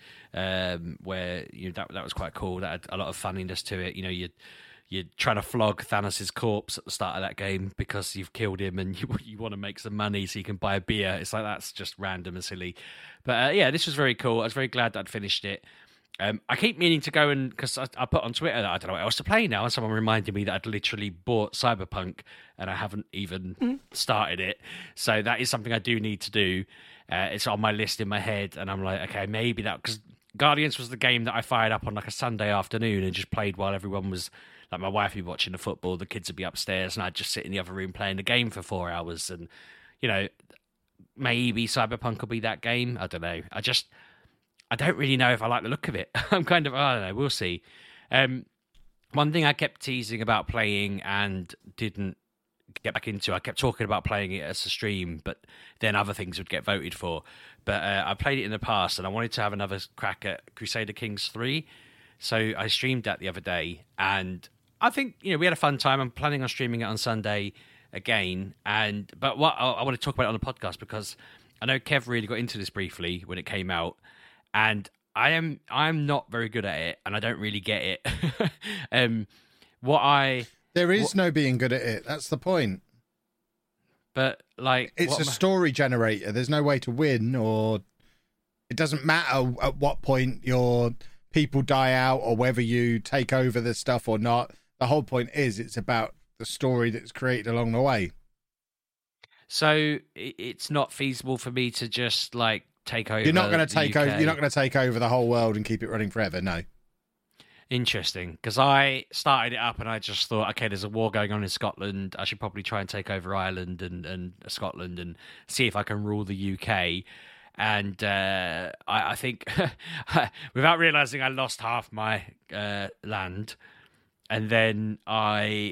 um, where you know that that was quite cool. That had a lot of funniness to it. You know, you. You're trying to flog Thanos' corpse at the start of that game because you've killed him and you you want to make some money so you can buy a beer. It's like, that's just random and silly. But uh, yeah, this was very cool. I was very glad that I'd finished it. Um, I keep meaning to go and, because I, I put on Twitter that I don't know what else to play now, and someone reminded me that I'd literally bought Cyberpunk and I haven't even mm. started it. So that is something I do need to do. Uh, it's on my list in my head, and I'm like, okay, maybe that, because Guardians was the game that I fired up on like a Sunday afternoon and just played while everyone was, like my wife would be watching the football, the kids would be upstairs, and I'd just sit in the other room playing the game for four hours. And, you know, maybe Cyberpunk will be that game. I don't know. I just, I don't really know if I like the look of it. I'm kind of, I don't know, we'll see. Um, one thing I kept teasing about playing and didn't get back into, I kept talking about playing it as a stream, but then other things would get voted for. But uh, I played it in the past, and I wanted to have another crack at Crusader Kings three. So I streamed that the other day, and I think, you know, we had a fun time. I'm planning on streaming it on Sunday again. And but what I, I want to talk about it on the podcast, because I know Kev really got into this briefly when it came out, and I am I'm not very good at it, and I don't really get it. um, what I
there is
what,
no being good at it. That's the point.
But like,
it's a story generator. There's no way to win, or it doesn't matter at what point your people die out or whether you take over the stuff or not. The whole point is it's about the story that's created along the way.
So it's not feasible for me to just like take over.
You're not going to take
U K.
over. You're not going to take over the whole world and keep it running forever. No.
Interesting, because I started it up and I just thought, okay, there's a war going on in Scotland. I should probably try and take over Ireland and, and Scotland and see if I can rule the U K. And uh, I, I think, without realizing, I lost half my uh, land. And then I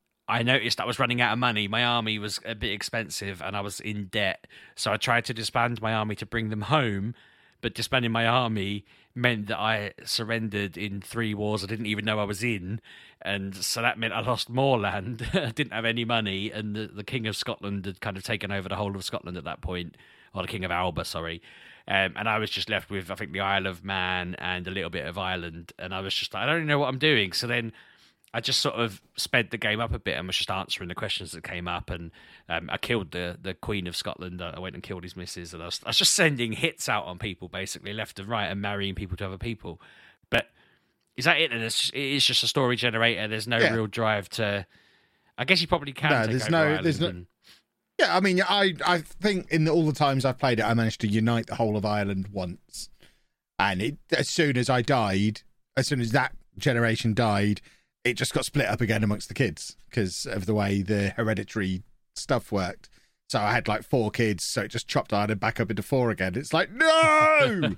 I noticed I was running out of money. My army was a bit expensive and I was in debt. So I tried to disband my army to bring them home. But disbanding my army meant that I surrendered in three wars I didn't even know I was in. And so that meant I lost more land. I didn't have any money. And the, the King of Scotland had kind of taken over the whole of Scotland at that point. Or the King of Alba, sorry. Um, and I was just left with, I think, the Isle of Man and a little bit of Ireland. And I was just like, I don't even know what I'm doing. So then I just sort of sped the game up a bit and was just answering the questions that came up. And um, I killed the, the Queen of Scotland. I went and killed his missus. And I was, I was just sending hits out on people, basically, left and right, and marrying people to other people. But is that it? And it's, it is just a story generator. There's no yeah. real drive to... I guess you probably can
no,
take
there's
over
no,
Ireland
there's no...
and...
Yeah, I mean, I I think in all the times I've played it, I managed to unite the whole of Ireland once. And it, as soon as I died, as soon as that generation died, it just got split up again amongst the kids because of the way the hereditary stuff worked. So I had like four kids, so it just chopped Ireland back up into four again. It's like, no!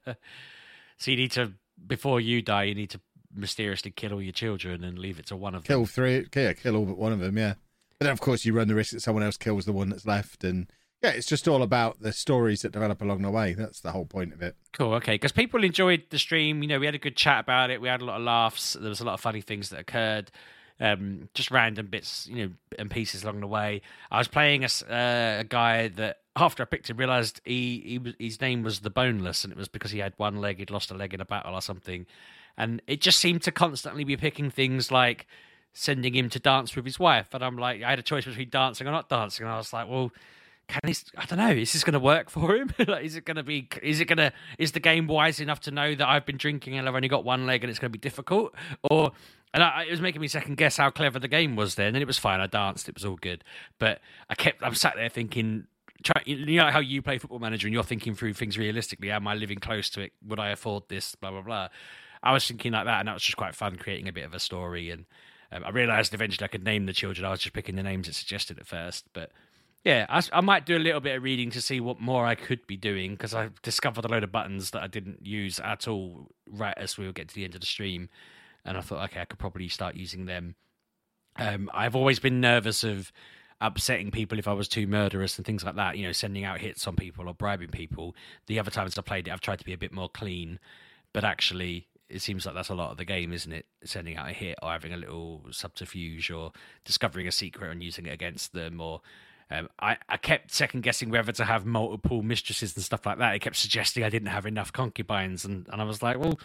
So you need to, before you die, you need to mysteriously kill all your children and leave it to one of
kill
them.
Kill three, yeah, kill all but one of them, yeah. But then, of course, you run the risk that someone else kills the one that's left. And yeah, it's just all about the stories that develop along the way. That's the whole point of it.
Cool, okay. Because people enjoyed the stream. You know, we had a good chat about it. We had a lot of laughs. There was a lot of funny things that occurred. Um, just random bits, you know, and pieces along the way. I was playing a, uh, a guy that, after I picked him, realised he, he was, his name was the Boneless, and it was because he had one leg. He'd lost a leg in a battle or something. And it just seemed to constantly be picking things like sending him to dance with his wife, and I'm like, I had a choice between dancing or not dancing, and I was like, well, can this? I don't know. Is this going to work for him? Like, is it going to be? Is it going to? Is the game wise enough to know that I've been drinking and I've only got one leg and it's going to be difficult? Or and I, it was making me second guess how clever the game was then, and it was fine. I danced. It was all good, but I kept. I'm sat there thinking. Try, you know how you play Football Manager and you're thinking through things realistically. Am I living close to it? Would I afford this? Blah blah blah. I was thinking like that, and that was just quite fun, creating a bit of a story and. Um, I realised eventually I could name the children. I was just picking the names it suggested at first, but yeah, I, I might do a little bit of reading to see what more I could be doing, because I discovered a load of buttons that I didn't use at all right as we were getting to the end of the stream, and I thought, okay, I could probably start using them. Um, I've always been nervous of upsetting people if I was too murderous and things like that, you know, sending out hits on people or bribing people. The other times I played it, I've tried to be a bit more clean, but actually it seems like that's a lot of the game, isn't it? Sending out a hit or having a little subterfuge or discovering a secret and using it against them, or Um, I, I kept second guessing whether to have multiple mistresses and stuff like that. It kept suggesting I didn't have enough concubines, and, and I was like, well,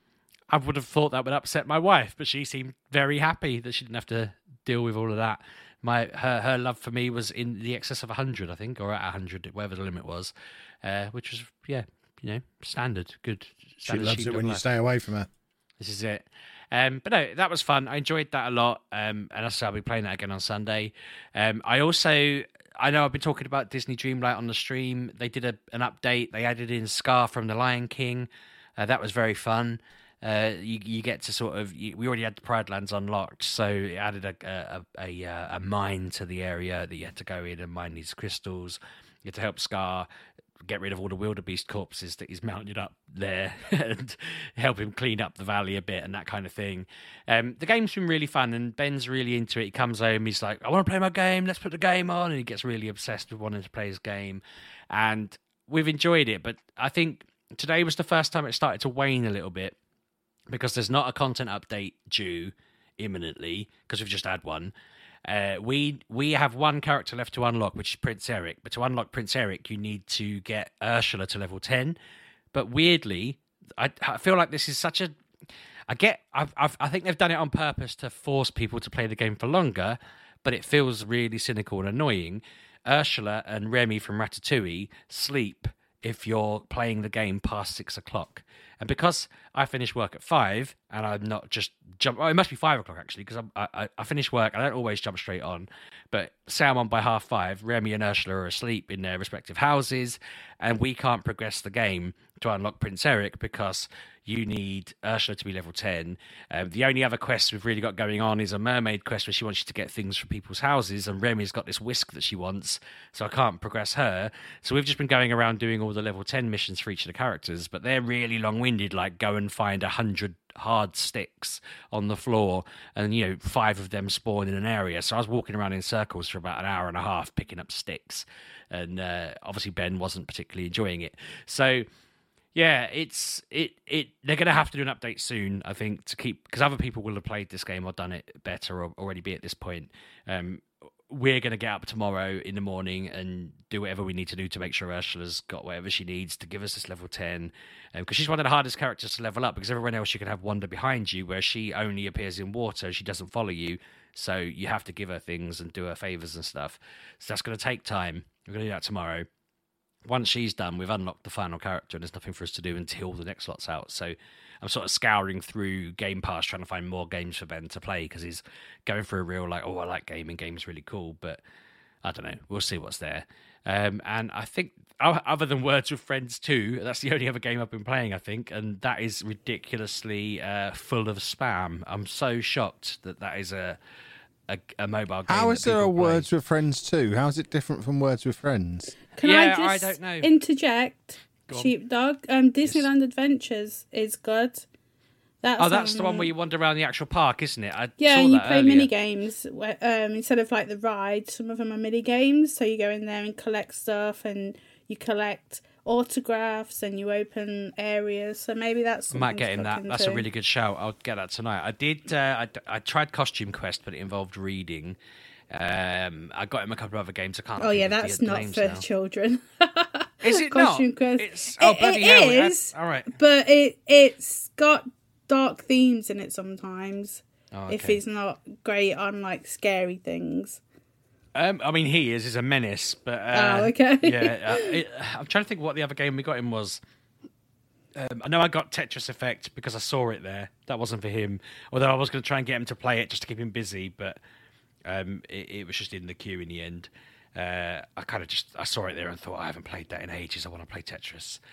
I would have thought that would upset my wife, but she seemed very happy that she didn't have to deal with all of that. My her her love for me was in the excess of a hundred, I think, or at a hundred, whatever the limit was, uh, which was yeah, you know, standard, good. Standard
She loves it when you
life.
stay away from her.
This is it. Um, but no, that was fun. I enjoyed that a lot. Um, and also I'll be playing that again on Sunday. Um, I also, I know I've been talking about Disney Dreamlight on the stream. They did a, an update. They added in Scar from The Lion King. Uh, that was very fun. Uh, you, you get to sort of, you, we already had the Pride Lands unlocked, so it added a, a, a, a, a mine to the area that you had to go in and mine these crystals. You had to help Scar get rid of all the wildebeest corpses that he's mounted up there and help him clean up the valley a bit and that kind of thing. Um, the game's been really fun, and Ben's really into it. He comes home, he's like, I want to play my game, let's put the game on, and he gets really obsessed with wanting to play his game. And we've enjoyed it, but I think today was the first time it started to wane a little bit, because there's not a content update due imminently, because we've just had one. Uh, we we have one character left to unlock, which is Prince Eric. But to unlock Prince Eric, you need to get Ursula to level ten. But weirdly, I, I feel like this is such a... I get... I've, I've, I think they've done it on purpose to force people to play the game for longer, but it feels really cynical and annoying. Ursula and Remy from Ratatouille sleep if you're playing the game past six o'clock. And because I finish work at five, and I'm not just jump. Oh, it must be five o'clock actually, because I, I I finish work. I don't always jump straight on, but say I'm on by half five. Remy and Ursula are asleep in their respective houses, and we can't progress the game to unlock Prince Eric because you need Ursula to be level ten. Um, the only other quest we've really got going on is a mermaid quest where she wants you to get things from people's houses, and Remy's got this whisk that she wants, so I can't progress her. So we've just been going around doing all the level ten missions for each of the characters, but they're really long-winded, like go and find a hundred hard sticks on the floor, and you know, five of them spawn in an area. So I was walking around in circles for about an hour and a half picking up sticks, and uh, obviously Ben wasn't particularly enjoying it. So yeah, it's it it. They're going to have to do an update soon, I think, to keep, because other people will have played this game or done it better or already be at this point. Um, we're going to get up tomorrow in the morning and do whatever we need to do to make sure Ursula's got whatever she needs to give us this level ten, because um, she's one of the hardest characters to level up, because everyone else you can have wander behind you, where she only appears in water, she doesn't follow you, so you have to give her things and do her favors and stuff. So that's going to take time. We're going to do that tomorrow. Once she's done, we've unlocked the final character, and there's nothing for us to do until the next lot's out. So I'm sort of scouring through Game Pass, trying to find more games for Ben to play, because he's going for a real, like, oh, I like gaming, game's really cool, but I don't know. We'll see what's there. Um, and I think, other than Words with Friends two, that's the only other game I've been playing, I think, and that is ridiculously uh, full of spam. I'm so shocked that that is a a, a mobile game.
How is there a
play.
Words with Friends two? How is it different from Words with Friends?
Can
Yeah,
I
I
just
don't know.
interject?
Go on.
Sheepdog. Um, Disneyland Adventures is good. That's
Oh, that's the
on-
one where you wander around the actual park, isn't it? I
Yeah,
saw
and you
that
play
earlier.
mini games. Where, um, instead of like the ride, some of them are mini games. So you go in there and collect stuff, and you collect autographs, and you open areas. So maybe that's
I might
something
get
to
in
look
that. That's a
into.
really good shout. I'll get that tonight. I did. Uh, I, I tried Costume Quest, but it involved reading. Um, I got him a couple of other games. I can't.
Oh
think
yeah,
of the-
that's
the
not
names
for
now.
children.
Is it
Costume
not?
Quest.
It's oh
It-
bloody
it
hell! it
is.
had- all right.
But it it's got dark themes in it sometimes.
Oh,
If
okay.
it's not great on like scary things.
Um, I mean, he is. He's a menace, but uh,
Oh, okay.
yeah. Uh, it, I'm trying to think what the other game we got him was. Um, I know I got Tetris Effect because I saw it there. That wasn't for him. Although I was going to try and get him to play it just to keep him busy, but um, it, it was just in the queue in the end. Uh, I kind of just I saw it there and thought, I haven't played that in ages. I want to play Tetris.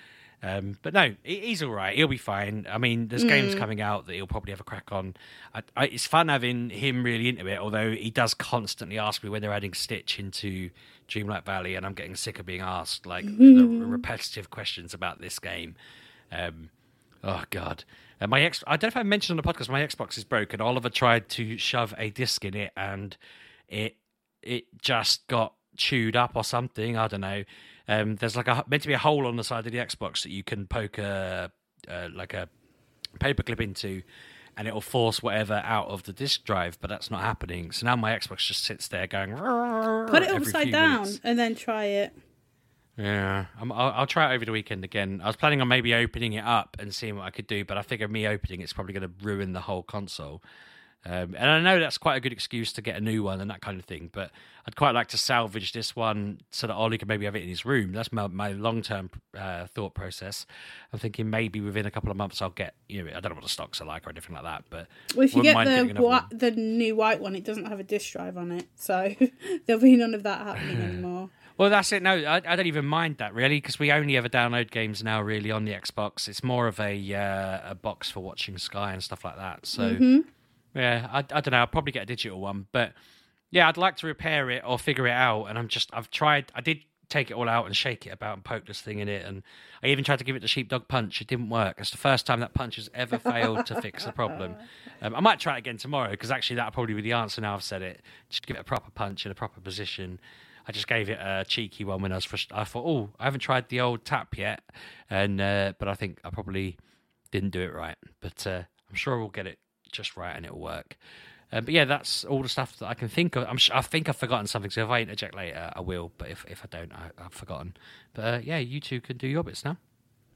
Um, but no, he- he's all right. He'll be fine. I mean, there's
Mm.
games coming out that he'll probably have a crack on. I, I, it's fun having him really into it, although he does constantly ask me when they're adding Stitch into Dreamlight Valley, and I'm getting sick of being asked like the repetitive questions about this game. Um, oh, God. Uh, my ex- I don't know if I mentioned on the podcast, my Xbox is broken. Oliver tried to shove a disc in it, and it it just got chewed up or something. I don't know. Um, there's like a meant to be a hole on the side of the Xbox that you can poke a uh, like a paperclip into, and it'll force whatever out of the disk drive. But that's not happening. So now my Xbox just sits there going.
Put it
every
upside
few
down
minutes.
and then try it.
Yeah, I'm, I'll, I'll try it over the weekend again. I was planning on maybe opening it up and seeing what I could do, but I figure me opening it's probably going to ruin the whole console. Um, and I know that's quite a good excuse to get a new one and that kind of thing, but I'd quite like to salvage this one so that Ollie can maybe have it in his room. That's my, my long-term uh, thought process. I'm thinking maybe within a couple of months I'll get, you know, I don't know what the stocks are like or anything like that, but
Well, if you
wouldn't
get
mind getting
the
another
whi-
one.
the new white one, it doesn't have a disk drive on it, so there'll be none of that happening anymore.
Well, that's it. No, I, I don't even mind that really, because we only ever download games now really on the Xbox. It's more of a uh, a box for watching Sky and stuff like that. So,
Mm-hmm.
yeah, I, I don't know. I'll probably get a digital one, but yeah, I'd like to repair it or figure it out. And I'm just, I've tried. I did take it all out and shake it about and poke this thing in it, and I even tried to give it the sheepdog punch. It didn't work. It's the first time that punch has ever failed to fix the problem. Um, I might try it again tomorrow because actually that'll probably be the answer now I've said it. Just give it a proper punch in a proper position. I just gave it a cheeky one when I was frustrated. I thought, oh, I haven't tried the old tap yet, and uh, but I think I probably didn't do it right. But uh, I'm sure we'll get it just right and it'll work. Uh, but yeah, that's all the stuff that I can think of. I'm sure, I think I've forgotten something, so if I interject later, I will. But if, if I don't, I, I've forgotten. But uh, yeah, you two can do your bits now.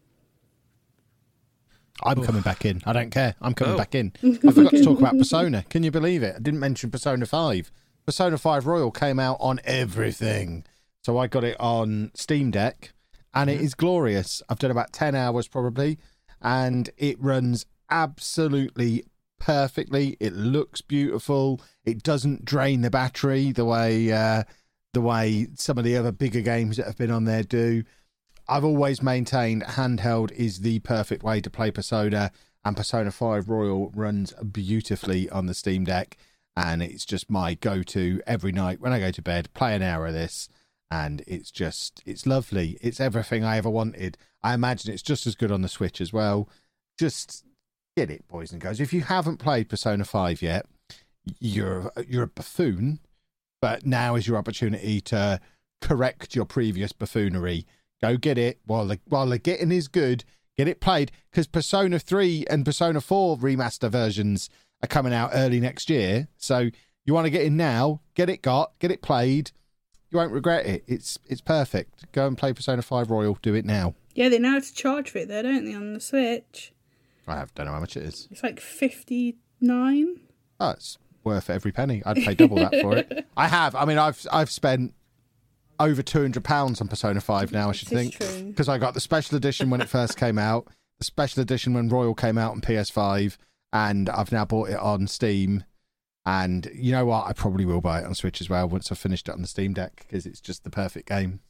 I'm coming back in. I don't care. I'm coming
Oh.
back in. I forgot to talk about Persona. Can you believe it? I didn't mention Persona five. Persona five Royal came out on everything. So I got it on Steam Deck, and it is glorious. I've done about ten hours probably, and it runs absolutely perfectly. It looks beautiful. It doesn't drain the battery the way uh, the way some of the other bigger games that have been on there do. I've always maintained handheld is the perfect way to play Persona, and Persona five Royal runs beautifully on the Steam Deck, and it's just my go-to every night when I go to bed. Play an hour of this, and it's just, it's lovely. It's everything I ever wanted. I imagine it's just as good on the Switch as well. Just get it, boys and girls. If you haven't played Persona five yet, you're you're a buffoon, but now is your opportunity to correct your previous buffoonery. Go get it while the while the getting is good. Get it played, because Persona three and Persona four remaster versions are coming out early next year. So you want to get in now, get it got, get it played. You won't regret it. It's it's perfect. Go and play Persona five Royal. Do it now.
Yeah, they know how to charge for it though, don't they, on the Switch?
I have, don't know how much it is.
It's like fifty-nine.
Oh, it's worth every penny. I'd pay double that for it. I have. I mean, I've I've spent over two hundred pounds on Persona five now, I should
This is
think.
true.
Because I got the special edition when it first came out, the special edition when Royal came out on P S five, and I've now bought it on Steam. And you know what? I probably will buy it on Switch as well once I've finished it on the Steam Deck, because it's just the perfect game.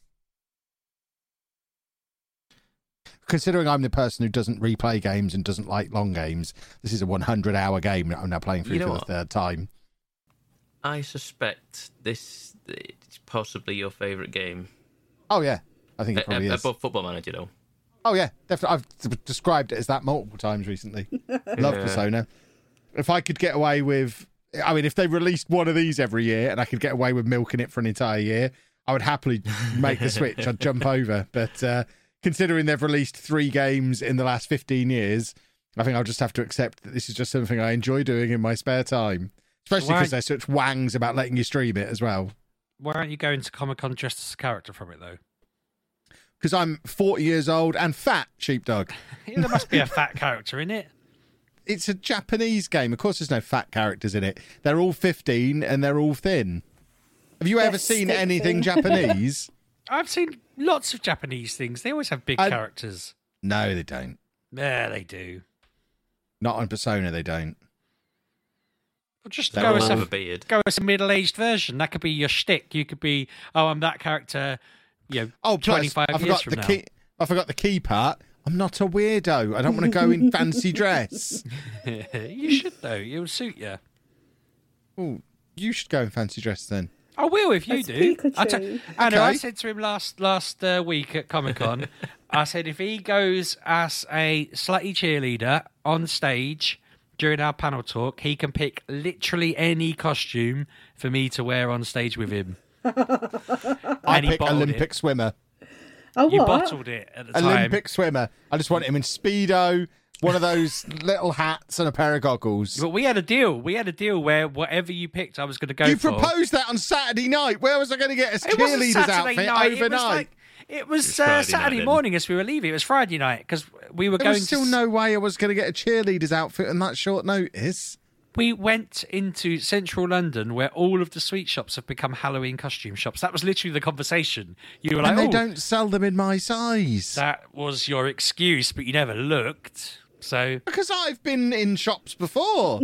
Considering I'm the person who doesn't replay games and doesn't like long games, this is a hundred hour game that I'm now playing through
You know
for
what?
the third time.
I suspect this is possibly your favourite game.
Oh, yeah. I think it
A-
probably
a-
is.
Above Football Manager, though.
Oh, yeah. Definitely. I've d- described it as that multiple times recently. Love
Yeah.
Persona. If I could get away with... I mean, if they released one of these every year and I could get away with milking it for an entire year, I would happily make the switch. I'd jump over. But uh, considering they've released three games in the last fifteen years, I think I'll just have to accept that this is just something I enjoy doing in my spare time. Especially
Why-
because they're such wangs about letting you stream it as well.
Why aren't you going to Comic Con dressed as a character from it though?
Because I'm forty years old and fat, sheepdog.
Yeah, there must be a fat character in it.
It's a Japanese game. Of course there's no fat characters in it. They're all fifteen and they're all thin. Have you
They're
ever seen
stick
anything
thin.
Japanese?
I've seen lots of Japanese things. They always have big
I-
characters.
No, they don't.
Yeah, they do.
Not on Persona, they don't.
Well, just
They're
go
all
as
Have
a
a beard.
go as a middle-aged version. That could be your shtick. You could be, oh, I'm that character. You know,
Oh, plus,
twenty-five
I
years
forgot
from
the
now.
key. I forgot the key part. I'm not a weirdo. I don't want to go in fancy dress.
You should though. It would suit you.
Oh, you should go in fancy dress then.
I will if you
That's
do. I
Pikachu.
t- Anna, I
Okay.
said to him last last uh, week at Comic Con, I said if he goes as a slutty cheerleader on stage during our panel talk, he can pick literally any costume for me to wear on stage with him.
I
And he
pick
bottled
Olympic
it.
swimmer.
Oh,
You
what?
bottled it at the time.
Olympic swimmer. I just want him in Speedo, one of those little hats, and a pair of goggles.
But we had a deal. We had a deal where whatever you picked, I was going to go
You
for.
proposed that on Saturday night. Where was I going to get a
It wasn't
cheerleader's
Saturday
outfit
night.
overnight?
It was, like, it was
It's
uh,
Friday night,
Saturday
then.
morning as we were leaving. It was Friday night because we were
there
going
was still
to.
no way I was going to get a cheerleader's outfit on that short notice.
We went into central London where all of the sweet shops have become Halloween costume shops. That was literally the conversation. You were like,
And they
oh,
don't sell them in my size.
that was your excuse, but you never looked. So
Because I've been in shops before.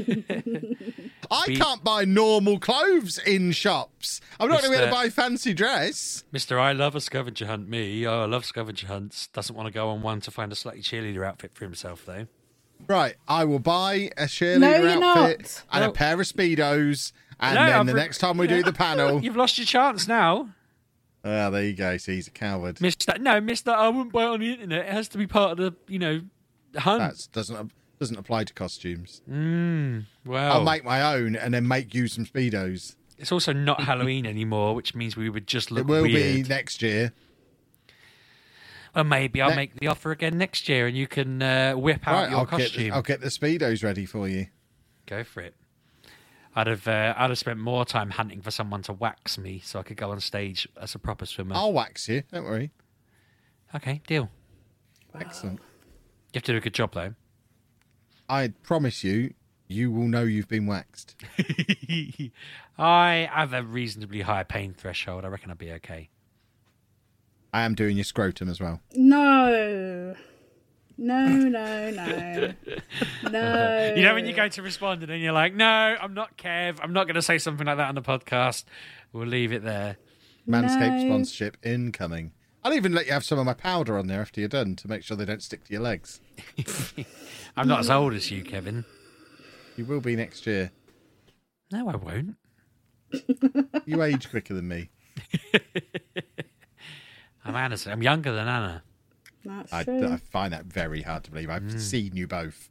I
We-
can't buy normal clothes in shops. I'm not going to be able to
Mister
buy fancy dress.
Mister I love a scavenger hunt, me. Oh, I love scavenger hunts. Doesn't want to go on one to find a slightly cheerleader outfit for himself, though.
Right, I will buy a
No,
cheerleader
you're
outfit
not.
and
No.
a pair of Speedos. And
No,
then
I've
the
re-
next time we do the panel.
You've lost your chance now.
Ah, there you go. See, he's a coward.
Mister No, Mister I wouldn't buy it on the internet. It has to be part of the, you know, hunt.
That doesn't doesn't apply to costumes.
Mm, well,
I'll make my own and then make you some Speedos.
it's also not Halloween anymore, which means we would just look
It will
weird.
be next year.
Well, maybe I'll
Ne-
make the offer again next year, and you can uh, whip out
Right,
your
I'll get,
costume.
the, I'll get the Speedos ready for you.
Go for it. I'd have uh, I'd have spent more time hunting for someone to wax me, so I could go on stage as a proper swimmer.
I'll wax you. Don't worry.
Okay, deal.
Excellent.
You have to do a good job though.
I promise you, you will know you've been waxed.
I have a reasonably high pain threshold. I reckon I'll be okay.
I am doing your scrotum as well.
No. No, no, no. No.
You know when you go to respond and then you're like, no, I'm not Kev. I'm not going to say something like that on the podcast. We'll leave it there.
Manscaped
No.
sponsorship incoming. I'll even let you have some of my powder on there after you're done to make sure they don't stick to your legs.
I'm not as old as you, Kevin.
You will be next year.
No, I won't.
You age quicker than me.
I'm Anna. I'm younger than Anna.
That's
I,
true.
I find that very hard to believe. I've seen you both.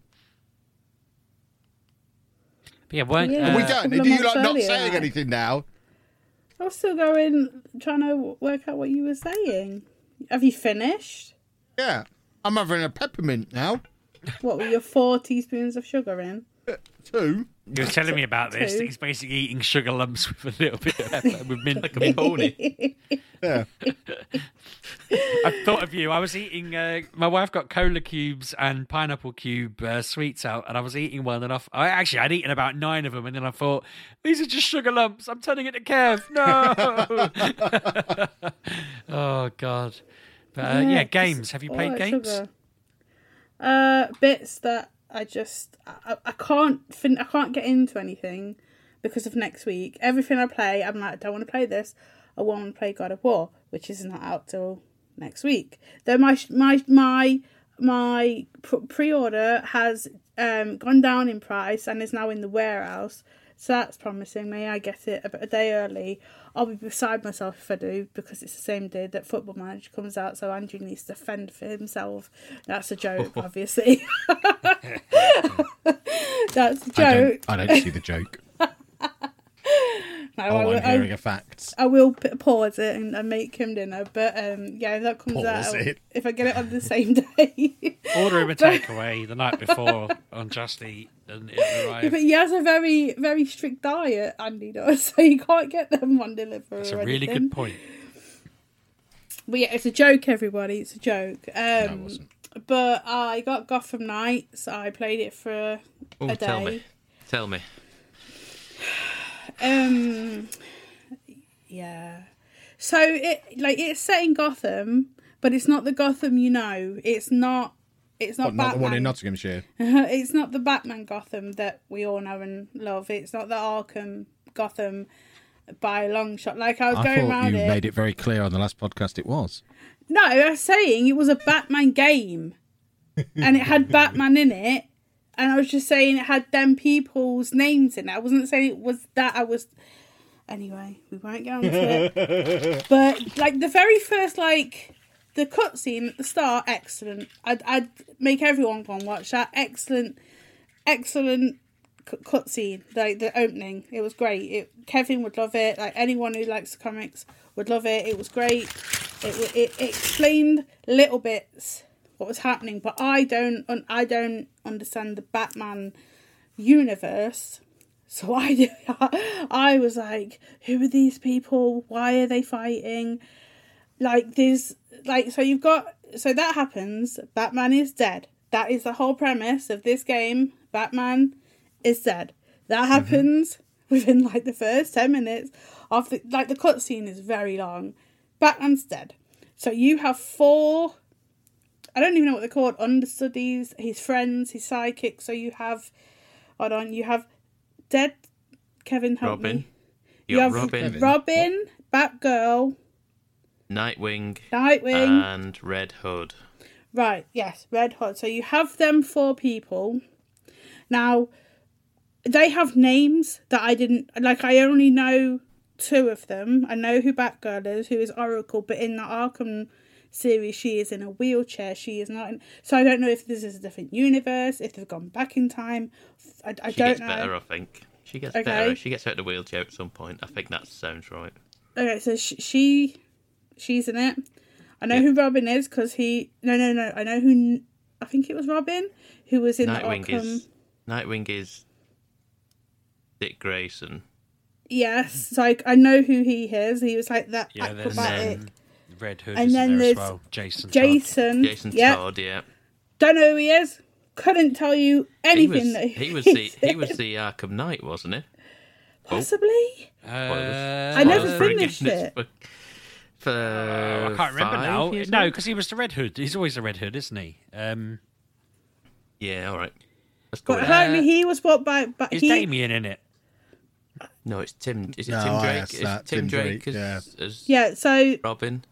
But yeah, weren't
Yeah.
uh,
we don't.
couple of
Do you
months
like not
earlier,
saying
right?
anything now?
I was still going, trying to work out what you were saying. Have you finished?
Yeah. I'm having a peppermint now.
What were your four teaspoons of sugar in?
Two.
You were telling me about this.
Two.
He's basically eating sugar lumps with a little bit of pepper with mint.
Like a pony.
Yeah.
I thought of you. I was eating. Uh, my wife got cola cubes and pineapple cube uh, sweets out, and I was eating one. And I, I actually I'd eaten about nine of them, and then I thought these are just sugar lumps. I'm turning into Kev. No. Oh God. But uh, yeah, games. Have you
all
played
that
games?
sugar. Uh, bits that I just I, I can't fin- I can't get into anything because of next week. Everything I play, I'm like, I don't want to play this. I want to play God of War, which is not out till next week. Though my my my my pre-order has um gone down in price and is now in the warehouse, so that's promising me. I get it a, a day early. I'll be beside myself if I do, because it's the same day that Football Manager comes out, so Andrew needs to fend for himself. That's a joke, obviously. That's a
I don't,
joke.
I don't see the joke.
No,
All
I, will-
I'm hearing
I,
are facts.
I will p- pause it and, and make him dinner, but um, yeah, if that comes
Pause
out,
it.
if I get it on the same day.
Order him a takeaway the night before on Just Eat, and it'll
Yeah,
arrive.
but he has a very, very strict diet, Andy does, so you can't get them on delivery.
That's a
or
really
anything.
good point.
But yeah, it's a joke, everybody. It's a joke. Um,
No, it wasn't.
But I got Gotham Knights. I played it for a
Oh,
day.
tell me. Tell me.
Um, yeah. So it like it's set in Gotham, but it's not the Gotham you know. It's not. It's not
What, not the
Batman.
one in Nottinghamshire.
It's not the Batman Gotham that we all know and love. It's not the Arkham Gotham by a long shot. Like I was
I
going
thought
around
you
it.
made it very clear on the last podcast it was.
No, I was saying it was a Batman game, and it had Batman in it, and I was just saying it had them people's names in it. I wasn't saying it was that. I was anyway. We won't get onto it. But like the very first, like the cutscene at the start, excellent. I'd I'd make everyone go and watch that. Excellent, excellent cutscene. Like the opening, it was great. It, Kevin would love it. Like anyone who likes the comics would love it. It was great. It, it it explained little bits what was happening, but I don't I don't understand the Batman universe, so I I was like, who are these people? Why are they fighting? Like there's like so you've got so that happens. Batman is dead. That is the whole premise of this game. Batman is dead. That happens mm-hmm. within like the first ten minutes of the like the cutscene is very long. Batman's dead. So you have four, I don't even know what they're called, understudies, his friends, his sidekicks. So you have, hold on, you have dead Kevin, help
Robin.
me.
You,
you
have
have
Robin.
Robin, Batgirl,
Nightwing.
Nightwing.
And Red Hood.
Right, yes, Red Hood. So you have them four people. Now, they have names that I didn't, like I only know two of them. I know who Batgirl is, who is Oracle, but in the Arkham series, she is in a wheelchair. She is not in... So I don't know if this is a different universe, if they've gone back in time. I, I
she
don't
gets
know.
better, I think. She gets
Okay.
better. She gets out of the wheelchair at some point. I think that sounds right.
Okay, so she, she she's in it. I know
Yeah.
who Robin is because he... No, no, no. I know who... I think it was Robin who was in
Nightwing
the Arkham...
is Nightwing is Dick Grayson.
Yes, so I, I know who he is. He was like that
Yeah, there's
acrobatic.
um, Red Hood
And
is
then
in there
there's
as well. Jason. Todd.
Jason.
Jason
yeah.
Todd, yeah.
Don't know who he is. Couldn't tell you
He
anything
was,
that
he was the he
is.
was the Arkham Knight, wasn't he?
Possibly.
Uh,
I never
Spoilers.
finished
Forgiveness
it.
For, for
Oh, I can't remember
five
now.
years
No,
old?
because he was the Red Hood. He's always the Red Hood, isn't he? Um,
Yeah, all right. Let's go
But
with that.
apparently he was what by but
is
he
Damien in it?
No, it's Tim. Is it
No,
Tim
I
Drake?
asked
Is
that.
Tim,
Tim
Drake,
Drake,
as, as
yeah, so
Robin?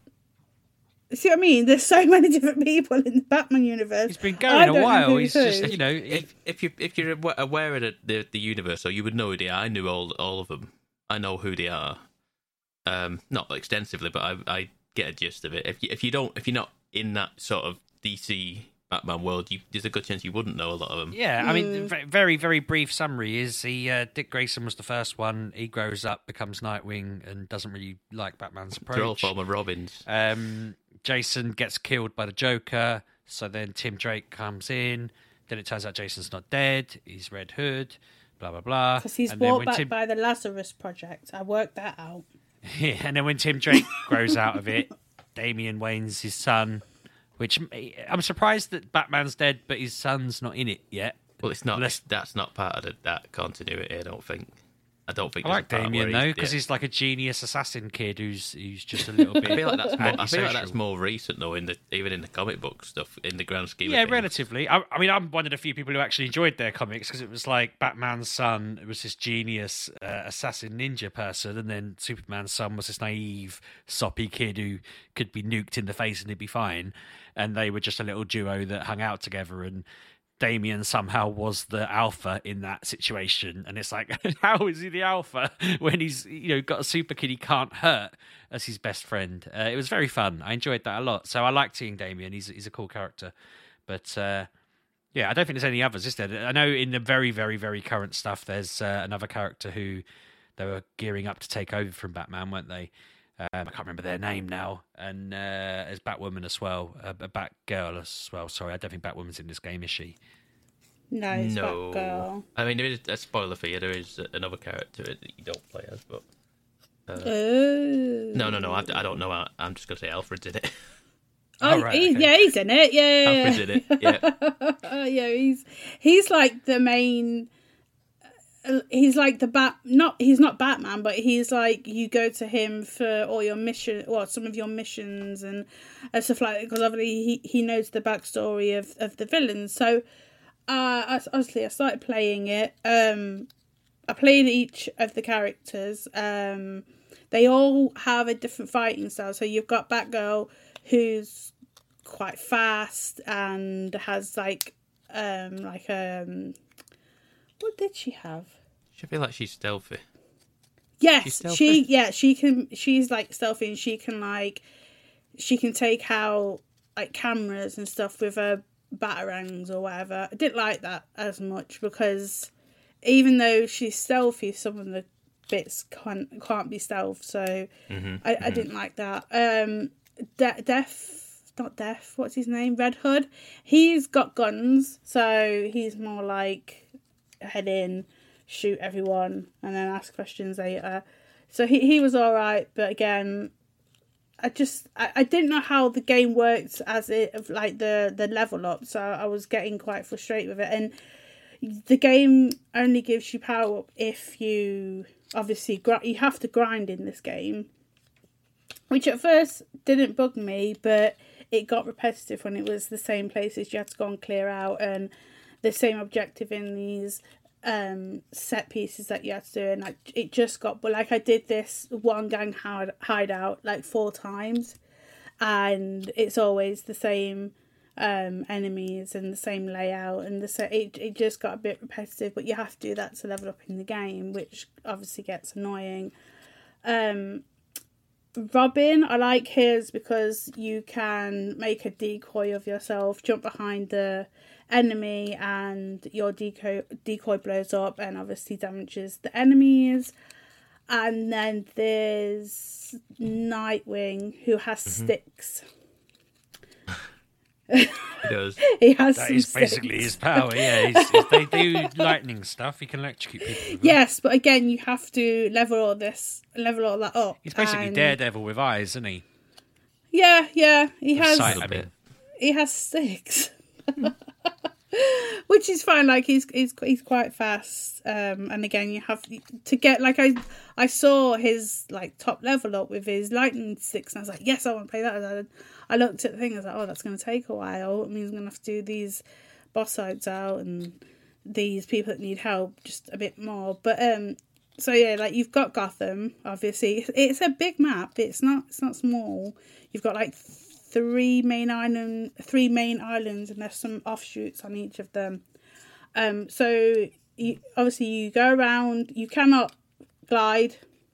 see what I mean? There's so many different people in the Batman universe.
He's been
I
going
don't
a
know
while.
who's
He's just,
who.
you know,
If if you if you're awa- aware of the, the the universe, so you would know who they are. I knew all all of them. I know who they are. Um, not extensively, but I I get a gist of it. If you if you don't if you're not in that sort of D C Batman world, you, there's a good chance you wouldn't know a lot of them.
yeah. I mean, v- very, very brief summary is he uh, Dick Grayson was the first one. He grows up, becomes Nightwing, and doesn't really like Batman's approach.
They're all former Robins.
Um, Jason gets killed by the Joker, so then Tim Drake comes in. Then it turns out Jason's not dead. He's Red Hood. Blah blah blah.
Because he's
And then
brought
when
back
Tim-
by the Lazarus Project. I worked that out.
Yeah, and then when Tim Drake grows out of it, Damian Wayne's his son. Which I'm surprised that Batman's dead, but his son's not in it yet.
Well, it's not.
Unless-
That's not part of the, that continuity. I don't think. I don't think.
I like
there's a part
Damien
where
though
he's
because
dead.
he's like a genius assassin kid who's who's just a little bit.
I feel like that's more, I feel like that's
antisocial.
more recent though, in the even in the comic book stuff, in the grand scheme.
Yeah,
of things.
relatively. I, I mean, I'm one of the few people who actually enjoyed their comics because it was like Batman's son was this genius uh, assassin ninja person, and then Superman's son was this naive, soppy kid who could be nuked in the face and he'd be fine. And they were just a little duo that hung out together, and Damien somehow was the alpha in that situation. And it's like, how is he the alpha when he's, you know, got a super kid he can't hurt as his best friend? Uh, it was very fun. I enjoyed that a lot. So I liked seeing Damien. He's he's a cool character. But uh, yeah, I don't think there's any others, is there? I know in the very, very, very current stuff, there's uh, another character who they were gearing up to take over from Batman, weren't they? Um, I can't remember their name now. And uh, there's Batwoman as well, uh, a Batgirl as well. Sorry, I don't think Batwoman's in this game, is she?
No, it's
No,
Batgirl.
I mean there is a spoiler for you. There is another character that you don't play as, but
Oh.
no, no, no. I, I don't know. I, I'm just gonna say Alfred's in it.
Oh,
Oh, right,
he's,
okay.
yeah, he's in it. Yeah, yeah,
Alfred's in it. Yeah.
yeah. yeah, he's he's like the main. uh, He's like the bat. Not he's not Batman, but he's like you go to him for all your mission, well, some of your missions and, and stuff like that. Because obviously he, he knows the backstory of, of the villains. So, uh, I, honestly, I started playing it. Um, I played each of the characters. Um, they all have a different fighting style. So you've got Batgirl, who's quite fast and has like um like um what did she have?
She feel like she's stealthy.
Yes,
She's stealthy?
she yeah she can. She's like stealthy, and she can like she can take out like cameras and stuff with her batarangs or whatever. I didn't like that as much because even though she's stealthy, some of the bits can't can't be stealth. So
Mm-hmm.
I,
mm-hmm.
I didn't like that. Um, De- Death, not Death. What's his name? Red Hood. He's got guns, so he's more like head in, shoot everyone, and then ask questions later. So he he was all right, but again, I just I, I didn't know how the game worked as it like the the level up. So I was getting quite frustrated with it, and the game only gives you power up if you obviously gr- you have to grind in this game, which at first didn't bug me, but it got repetitive when it was the same places you had to go and clear out, and the same objective in these um set pieces that you had to do, and like it just got but like I did this one gang hide hideout like four times, and it's always the same um enemies and the same layout, and the sa- it, it just got a bit repetitive, but you have to do that to level up in the game, which obviously gets annoying. um Robin, I like his because you can make a decoy of yourself, jump behind the enemy, and your decoy decoy blows up and obviously damages the enemies. And then there's Nightwing, who has
Mm-hmm.
sticks.
He does.
He has
That
some
is basically
sticks.
his power. Yeah, he's, he's, they do lightning stuff. He can electrocute people. with them.
Yes, but again, you have to level all this, level all that up.
He's basically
and-
Daredevil with eyes, isn't he?
Yeah, yeah, he has.
Sight, I
Little
mean.
bit.
He has sticks, which is fine. Like he's he's he's quite fast. Um, and again, you have to get like I I saw his like top level up with his lightning sticks, and I was like, yes, I want to play that. And I looked at the thing, I was like, oh, that's going to take a while. It means I'm going to have to do these boss sides out and these people that need help just a bit more. But um, so yeah, like you've got Gotham. Obviously, it's a big map. It's not it's not small. You've got like three main island, three main islands, and there's some offshoots on each of them. Um, so you, obviously you go around. You cannot glide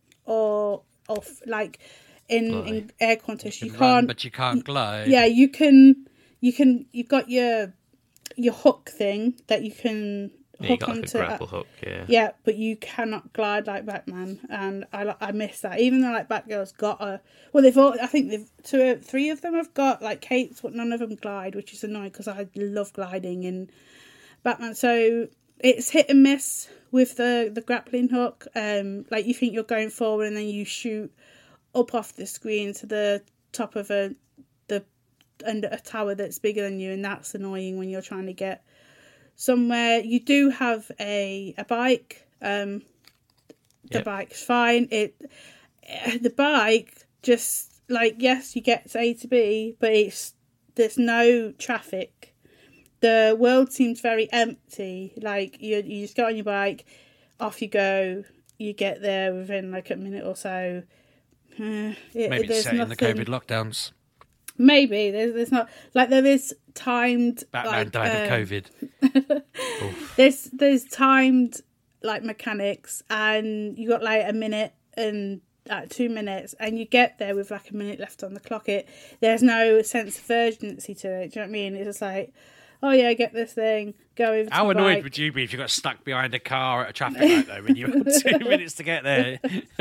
or off like in, in air contest. You,
can
can't,
run, but you can't glide.
Yeah, you can. You can. You've got your your hook thing that you can
Yeah, you
hook
got like a
onto.
grapple hook, yeah.
Yeah, but you cannot glide like Batman, and I I miss that. Even though like Batgirl's got a well, they've all I think they've two three of them have got like capes, but none of them glide, which is annoying because I love gliding in Batman. So it's hit and miss with the the grappling hook. Um, like you think you're going forward, and then you shoot up off the screen to the top of a the under a tower that's bigger than you, and that's annoying when you're trying to get somewhere. You do have a a bike. Um, the
Yep.
bike's fine. It the bike just like yes, you get to A to B, but it's there's no traffic. The world seems very empty. Like you, you just get on your bike, off you go. You get there within like a minute or so. Uh, it,
Maybe it's
there's
set in the
nothing.
COVID lockdowns.
Maybe there's there's not like there is timed.
Batman
like,
died
um,
of COVID.
There's there's timed like mechanics, and you got like a minute and like two minutes, and you get there with like a minute left on the clock. It there's no sense of urgency to it. Do you know what I mean? It's just like, oh yeah, get this thing, go over. To
How
the
annoyed
bike.
would you be if you got stuck behind a car at a traffic light though when you had two minutes to get there?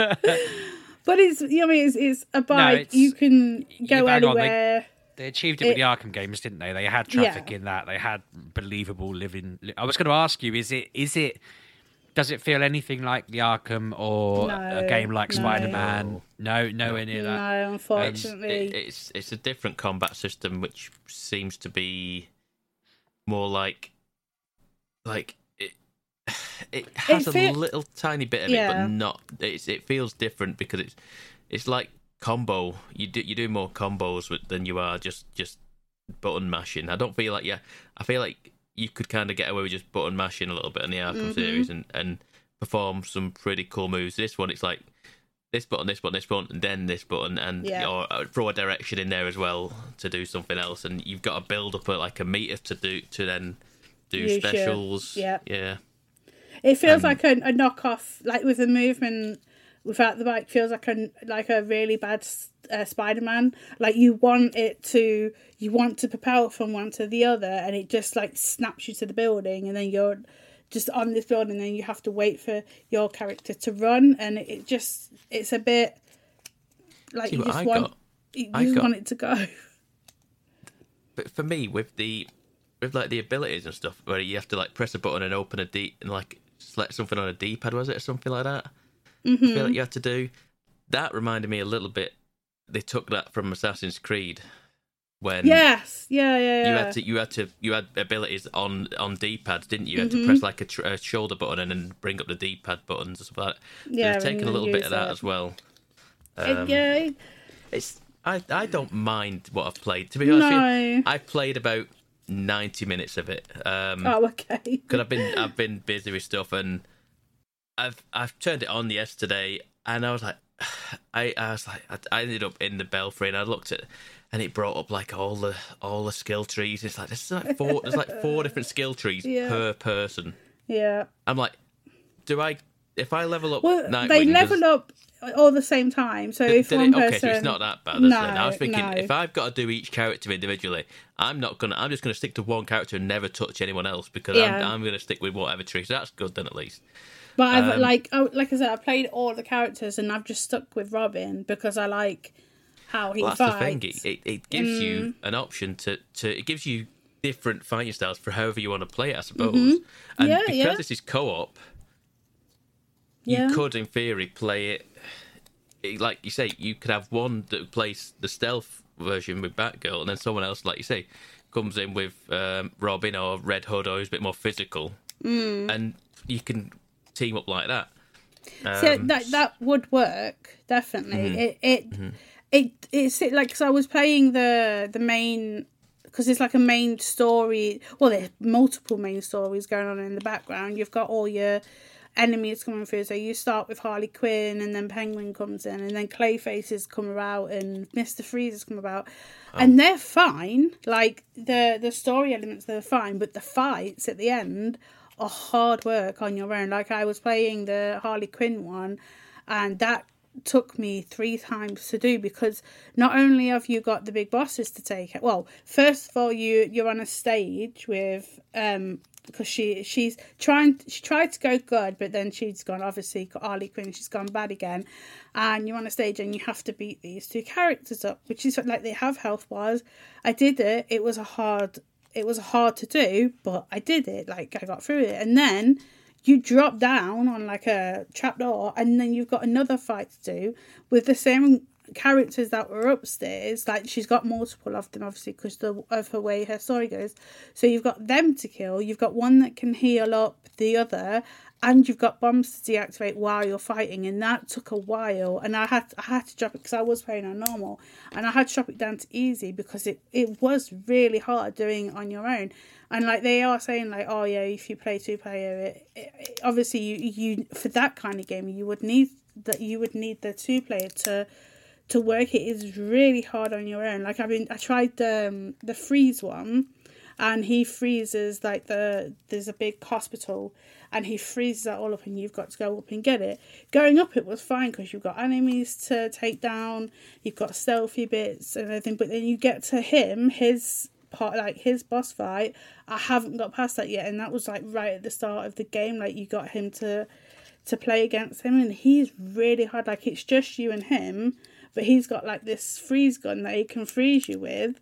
But it's you know what I mean, it's, it's a bike.
it's-
you can
yeah,
go
bang on, they-
anywhere.
They achieved it with
It-
the Arkham games, didn't they? They had traffic
Yeah.
in that. They had believable living. I was going to ask you: Is it? Is it? Does it feel anything like the Arkham or
No,
a game like
no.
Spider-Man? No, nowhere near that.
No,
It's,
unfortunately.
it, it's it's a different combat system, which seems to be more like like it. It has
It
a
feel-
little tiny bit of it,
Yeah.
but not. It's, it feels different because it's it's like combo. You do you do more combos with, than you are just just button mashing. I don't feel like yeah. I feel like you could kind of get away with just button mashing a little bit in the Arkham
Mm-hmm.
series and and perform some pretty cool moves. This one, it's like this button, this button, this button, and then this button, and
Yeah.
or uh, throw a direction in there as well to do something else, and you've got to build up a, like a meter to do to then do
Use your-
specials.
yeah.
yeah.
It feels
Um,
like a, a knockoff, like with the movement without the bike. Feels like a like a really bad uh, Spider-Man. Like you want it to, you want to propel from one to the other, and it just like snaps you to the building, and then you're just on this building, and then you have to wait for your character to run, and it, it just it's a bit like
See,
you
what
just
I
want
got-
you
I
just
got-
want it to go.
But for me, with the with like the abilities and stuff, where you have to like press a button and open a D and like select something on a D pad, was it, or something like that?
Mm-hmm.
I feel like you had to do. That reminded me a little bit. They took that from Assassin's Creed, when
Yes, yeah, yeah, yeah.
you had to you had to you had abilities on on D pads, didn't you? You had
Mm-hmm.
to press like a, tr- a shoulder button and then bring up the D pad buttons and stuff like that.
Yeah,
They've taken
and
a little
then
bit
use
of that
it.
as well.
It-
Um,
yeah,
It's I, I don't mind what I've played. To be honest, with you,
No.
I've played about ninety minutes of it. Um,
oh, okay.
because I've been I've been busy with stuff, and I've I've turned it on yesterday, and I was like, I I was like I, I ended up in the Belfry, and I looked at, and it brought up like all the all the skill trees. It's like there's like four there's like four different skill trees
Yeah.
per person.
Yeah.
I'm like, do I if I level up?
Well,
Nightwing,
they
does-
level up all the same time. So
Did-
if
did
one
it? Okay,
person,
so it's not that bad. Is
No,
it? I was thinking
no.
if I've got to do each character individually, I'm not gonna. I'm just gonna stick to one character and never touch anyone else because
Yeah.
I'm, I'm gonna stick with whatever tree. So that's good then at least.
But I've
um,
like I, like I said, I played all the characters and I've just stuck with Robin because I like how he
Well, that's
fights.
the thing. It, it, it gives
Mm.
you an option to, to. It gives you different fighting styles for however you want to play it, I suppose.
Mm-hmm.
And
Yeah,
because
yeah.
this is co-op,
Yeah.
you could, in theory, play it, it. Like you say, you could have one that plays the stealth version with Batgirl, and then someone else, like you say, comes in with um, Robin or Red Hood, or who's a bit more physical, mm. and you can team up like that.
So
Um,
that that would work definitely.
Mm-hmm.
It it it it's it, like because I was playing the the main because it's like a main story. Well, there's multiple main stories going on in the background. You've got all your enemies coming through. So you start with Harley Quinn, and then Penguin comes in, and then Clayfaces come about, and Mister Freezes come about, and they're fine. Like the the story elements, they're fine, but the fights at the end are hard work on your own. Like I was playing the Harley Quinn one, and that took me three times to do because not only have you got the big bosses to take it. Well, first of all, you you're on a stage with um because she she's trying she tried to go good, but then she's gone obviously Harley Quinn. She's gone bad again, and you're on a stage and you have to beat these two characters up, which is like they have health bars. I did it. It was a hard. It was hard to do, but I did it. Like, I got through it. And then you drop down on, like, a trapdoor, and then you've got another fight to do with the same characters that were upstairs. Like, she's got multiple of them, obviously, because of her way her story goes. So you've got them to kill. You've got one that can heal up the other, and you've got bombs to deactivate while you're fighting, and that took a while. And I had I had to drop it because I was playing on normal, and I had to drop it down to easy because it, it was really hard doing it on your own. And like they are saying, like, oh yeah, if you play two player, it, it, it, obviously you you for that kind of game you would need that you would need the two player to to work. It is really hard on your own. Like I mean, I tried the um, the freeze one. And he freezes like the there's a big hospital, and he freezes that all up, and you've got to go up and get it. Going up, it was fine because you've got enemies to take down, you've got stealthy bits and everything. But then you get to him, his part, like his boss fight. I haven't got past that yet, and that was like right at the start of the game. Like you got him to to play against him, and he's really hard. Like it's just you and him, but he's got like this freeze gun that he can freeze you with.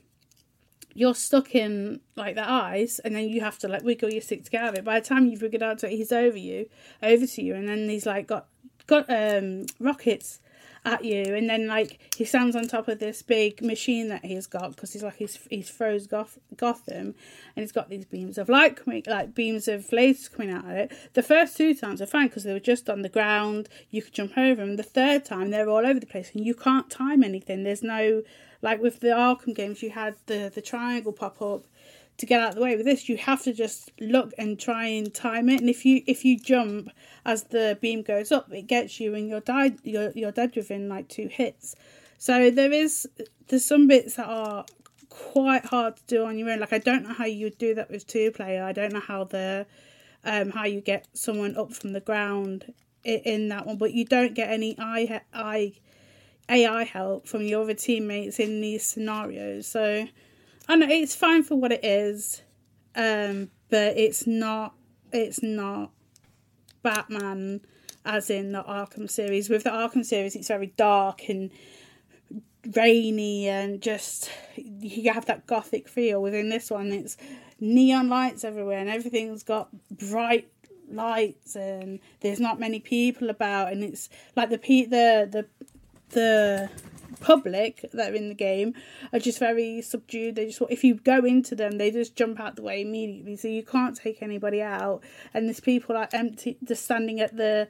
You're stuck in like the ice, and then you have to like wiggle your stick to get out of it. By the time you've wiggled out to it, he's over you, over to you, and then he's like got got um rockets at you, and then like he stands on top of this big machine that he's got because he's like he's he's froze Goth- Gotham, and he's got these beams of light coming, like beams of lasers coming out of it. The first two times are fine because they were just on the ground, you could jump over them. The third time they're all over the place, and you can't time anything. There's no. Like with the Arkham games, you had the, the triangle pop up to get out of the way. With this, you have to just look and try and time it. And if you if you jump as the beam goes up, it gets you, and you're died. You're you're dead within like two hits. So there is there's some bits that are quite hard to do on your own. Like I don't know how you would do that with two player. I don't know how the um how you get someone up from the ground in, in that one. But you don't get any eye eye. A I help from your other teammates in these scenarios. So I know it's fine for what it is, um, but it's not it's not Batman as in the Arkham series. With the Arkham series, it's very dark and rainy and just you have that gothic feel. Within this one, it's neon lights everywhere and everything's got bright lights and there's not many people about, and it's like the pe- the the the public that are in the game are just very subdued. They just, if you go into them, they just jump out the way immediately, so you can't take anybody out. And there's people like empty, just standing at the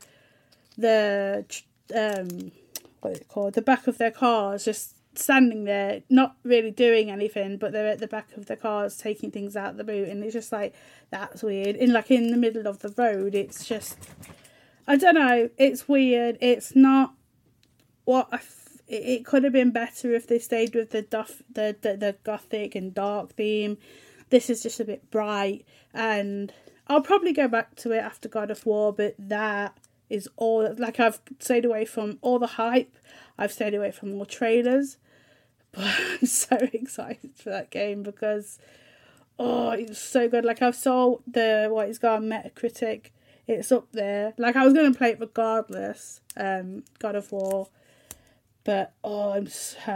the um what is it called, the back of their cars, just standing there, not really doing anything, but they're at the back of their cars taking things out of the boot, and it's just like, that's weird. In like in the middle of the road, it's just, I don't know, it's weird. It's not what I f- it could have been better if they stayed with the duff, the, the the gothic and dark theme. This is just a bit bright, and I'll probably go back to it after God of War, but that is all. Like, I've stayed away from all the hype, I've stayed away from all trailers, but I'm so excited for that game because oh, it's so good. Like, I saw the what it's got on Metacritic, it's up there. Like, I was going to play it regardless, um, God of War. But, oh, I'm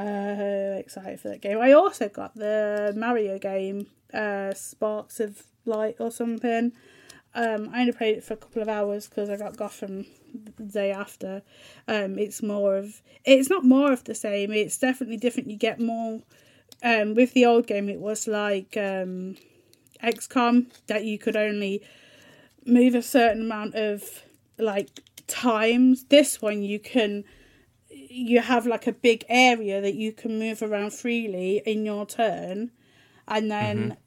so excited for that game. I also got the Mario game, uh, Sparks of Light or something. Um, I only played it for a couple of hours because I got Gotham the day after. Um, it's more of... It's not more of the same. It's definitely different. You get more... Um, with the old game, it was like um, X COM, that you could only move a certain amount of, like, times. This one, you can... You have like a big area that you can move around freely in your turn, and then mm-hmm.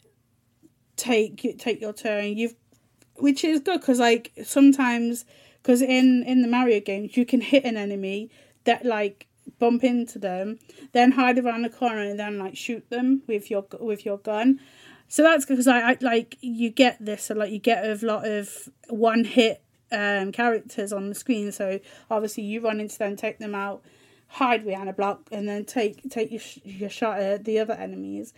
take take your turn. You've, which is good because like sometimes, because in in the Mario games you can hit an enemy that like bump into them, then hide around the corner and then like shoot them with your with your gun. So that's because I, I like you get this, so like you get a lot of one hit um characters on the screen. So obviously you run into them, take them out, hide behind a block, and then take take your your shot at the other enemies,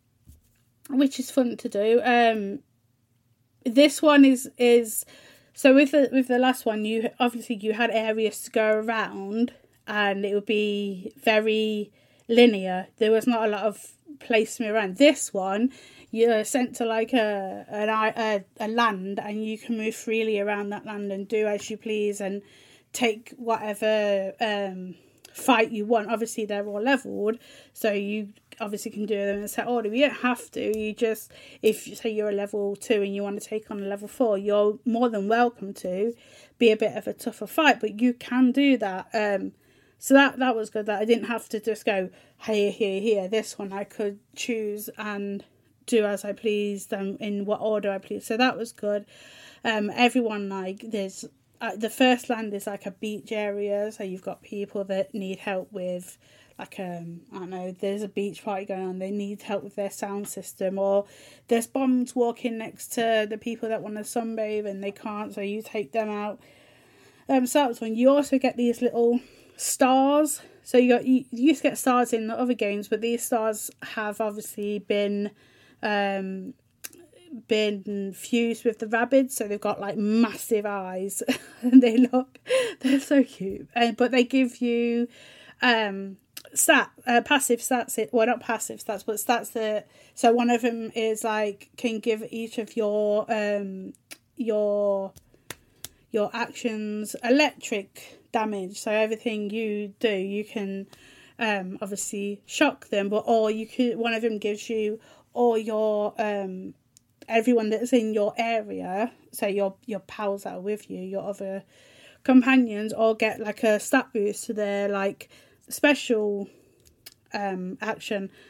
which is fun to do. Um, this one is is so with the with the last one, you obviously you had areas to go around, and it would be very linear. There was not a lot of placement around. This one, you're sent to like a an a, a land, and you can move freely around that land and do as you please and take whatever um fight you want. Obviously they're all leveled, so you obviously can do them in a set order. You don't have to. You just, if you say you're a level two and you want to take on a level four, you're more than welcome to be a bit of a tougher fight, but you can do that. Um so that that was good, that I didn't have to just go here here here. This one I could choose and do as I pleased and in what order I pleased, so that was good. Um everyone, like, there's Uh, the first land is like a beach area, so you've got people that need help with, like, um, I don't know, there's a beach party going on, they need help with their sound system, or there's bombs walking next to the people that want to sunbathe and they can't, so you take them out. Um, so that's one. You also get these little stars, so you got you, you used to get stars in the other games, but these stars have obviously been um been fused with the rabbids, so they've got like massive eyes and they look, they're so cute. And but they give you um stat uh, passive stats, well, not passive stats, but stats that, so one of them is like, can give each of your um your your actions electric damage, so everything you do you can um obviously shock them, but or you could, one of them gives you all your um everyone that's in your area, so your your pals that are with you, your other companions, all get like a stat boost to their like special um action.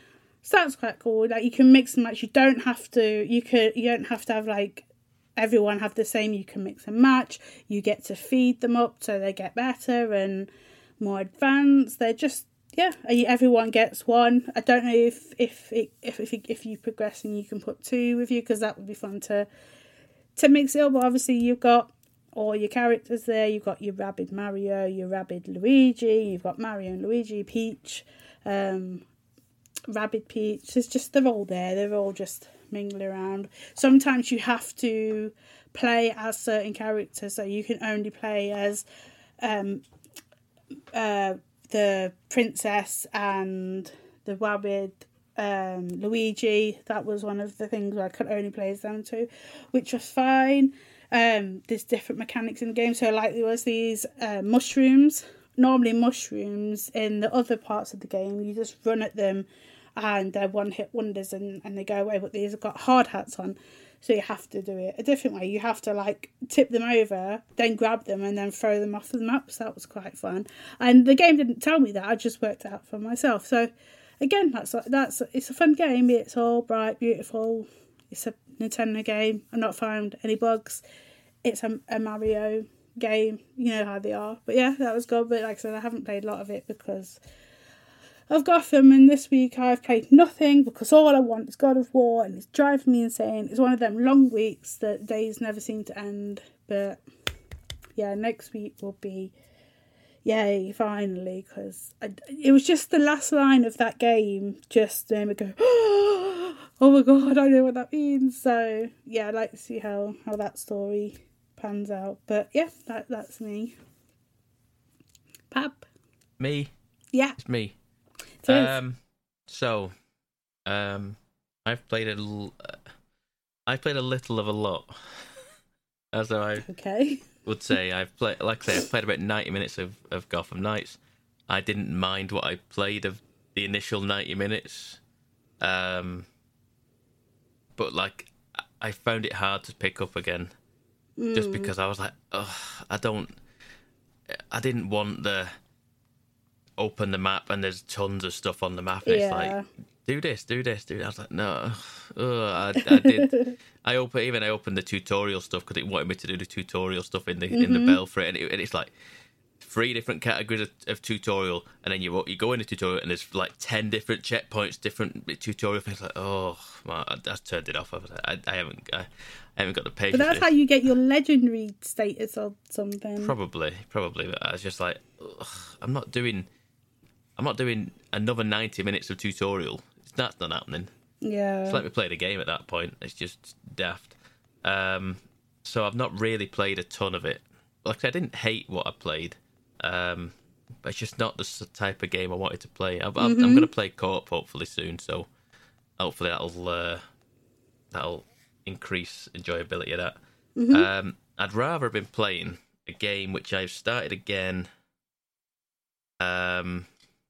So that's quite cool. Like you can mix and match. You don't have to. You could. You don't have to have like everyone have the same. You can mix and match. You get to feed them up so they get better and more advanced. They're just yeah. Everyone gets one. I don't know if if it, if if if you progress and you can put two with you, because that would be fun to to mix it up. But obviously you've got all your characters there. You've got your Rabid Mario, your Rabid Luigi. You've got Mario and Luigi, Peach. Um, Rabid Peach. It's just they're all there. They're all just mingling around. Sometimes you have to play as certain characters, so you can only play as um uh the princess and the Rabid um Luigi. That was one of the things where I could only play as them two, which was fine. Um, there's different mechanics in the game. So like there was these uh, mushrooms. Normally mushrooms in the other parts of the game, you just run at them and they're one hit wonders and, and they go away, but these have got hard hats on, so you have to do it a different way. You have to like tip them over, then grab them and then throw them off the map. So that was quite fun, and the game didn't tell me that. I just worked it out for myself. So again, that's that's it's a fun game. It's all bright, beautiful. It's a Nintendo game. I've not found any bugs. It's a, a Mario game, you know how they are. But yeah, that was good. But like I said, I haven't played a lot of it because of Gotham, and this week I've played nothing because all I want is God of War, and it's driving me insane. It's one of them long weeks that days never seem to end. But yeah, next week will be yay, finally, because it was just the last line of that game just made me go, oh my god, I know what that means. So yeah, I'd like to see how, how that story pans out. But yeah, that that's me. Pap?
Me?
Yeah.
It's me.
It is.
Um, so, um, I've played a l- uh, I've played a little of a lot. As I
Okay.
would say, I've played, like I say, I've played about ninety minutes of, of Gotham Knights. I didn't mind what I played of the initial ninety minutes. Um, but like, I found it hard to pick up again. Mm. Just because I was like, oh, I don't, I didn't want the open the map and there's tons of stuff on the map. And
yeah.
It's like, do this, do this, do this. I was like, no. Ugh, I, I did. I open even I opened the tutorial stuff because it wanted me to do the tutorial stuff in the mm-hmm. in the Belfry, and, it, and it's like three different categories of, of tutorial, and then you you go in the tutorial and there's like ten different checkpoints, different tutorial things. Like, oh man, I, I turned it off. I, was like, I, I haven't I, I haven't got the patience.
But that's how you get your legendary status or something.
Probably, probably. But I was just like, ugh, I'm not doing. I'm not doing another ninety minutes of tutorial. That's not happening.
Yeah.
Just let me play the game at that point. It's just daft. Um, so I've not really played a ton of it. Like I didn't hate what I played, um, but it's just not the type of game I wanted to play. I'm, mm-hmm. I'm going to play co-op hopefully soon, so hopefully that'll uh, that'll increase enjoyability of that. Mm-hmm. Um, I'd rather have been playing a game which I've started again. Um.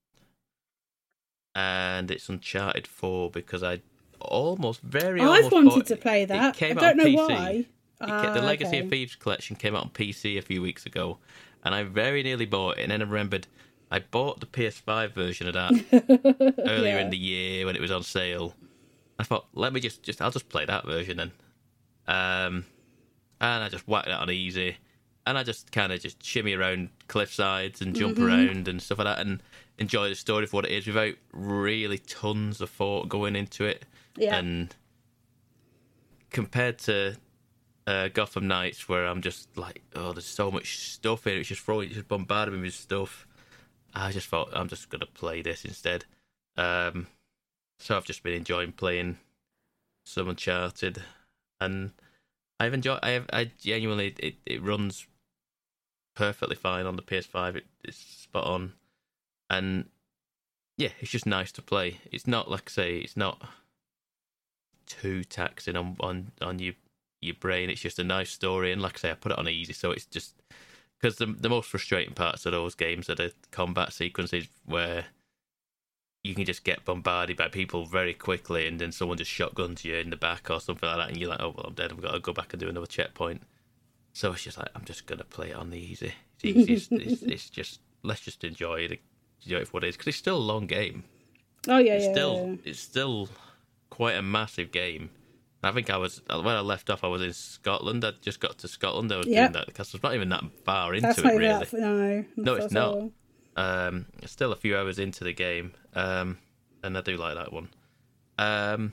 And it's Uncharted four because I almost very
I've
almost
wanted
bought,
to play that.
It came
I
out
don't
on
know
P C.
why.
It,
uh,
the Legacy
okay.
of Thieves collection came out on P C a few weeks ago, and I very nearly bought it. And then I remembered I bought the P S five version of that earlier
yeah.
in the year when it was on sale. I thought, let me just, just I'll just play that version then. Um, and I just whacked that on easy, and I just kind of just shimmy around cliff sides and jump mm-hmm. around and stuff like that, and enjoy the story for what it is without really tons of thought going into it.
Yeah.
And compared to uh, Gotham Knights, where I'm just like, oh, there's so much stuff in it, it's just throwing, it's just bombarding me with stuff. I just thought I'm just gonna play this instead. Um, so I've just been enjoying playing some Uncharted, and I've enjoyed. I have, I genuinely, it, it runs perfectly fine on the P S five. It, it's spot on. And yeah, it's just nice to play. It's not like I say, it's not too taxing on, on, on your your brain. It's just a nice story, and like I say, I put it on easy, so it's just because the the most frustrating parts of those games are the combat sequences where you can just get bombarded by people very quickly, and then someone just shotguns you in the back or something like that, and you're like, oh well, I'm dead. I've got to go back and do another checkpoint. So it's just like I'm just gonna play it on the easy. It's easy. it's, it's, it's just let's just enjoy it. Enjoy it for what it is, because it's still a long game.
Oh yeah,
it's
yeah,
still
yeah, yeah.
it's still quite a massive game. I think I was when I left off. I was in Scotland. I just got to Scotland. I was
Yep.
doing that because it's not even that far into
That's
it
not even
really.
that. No,
No,
not
it's
at
not.
all.
Um, it's still a few hours into the game, um, and I do like that one. Um,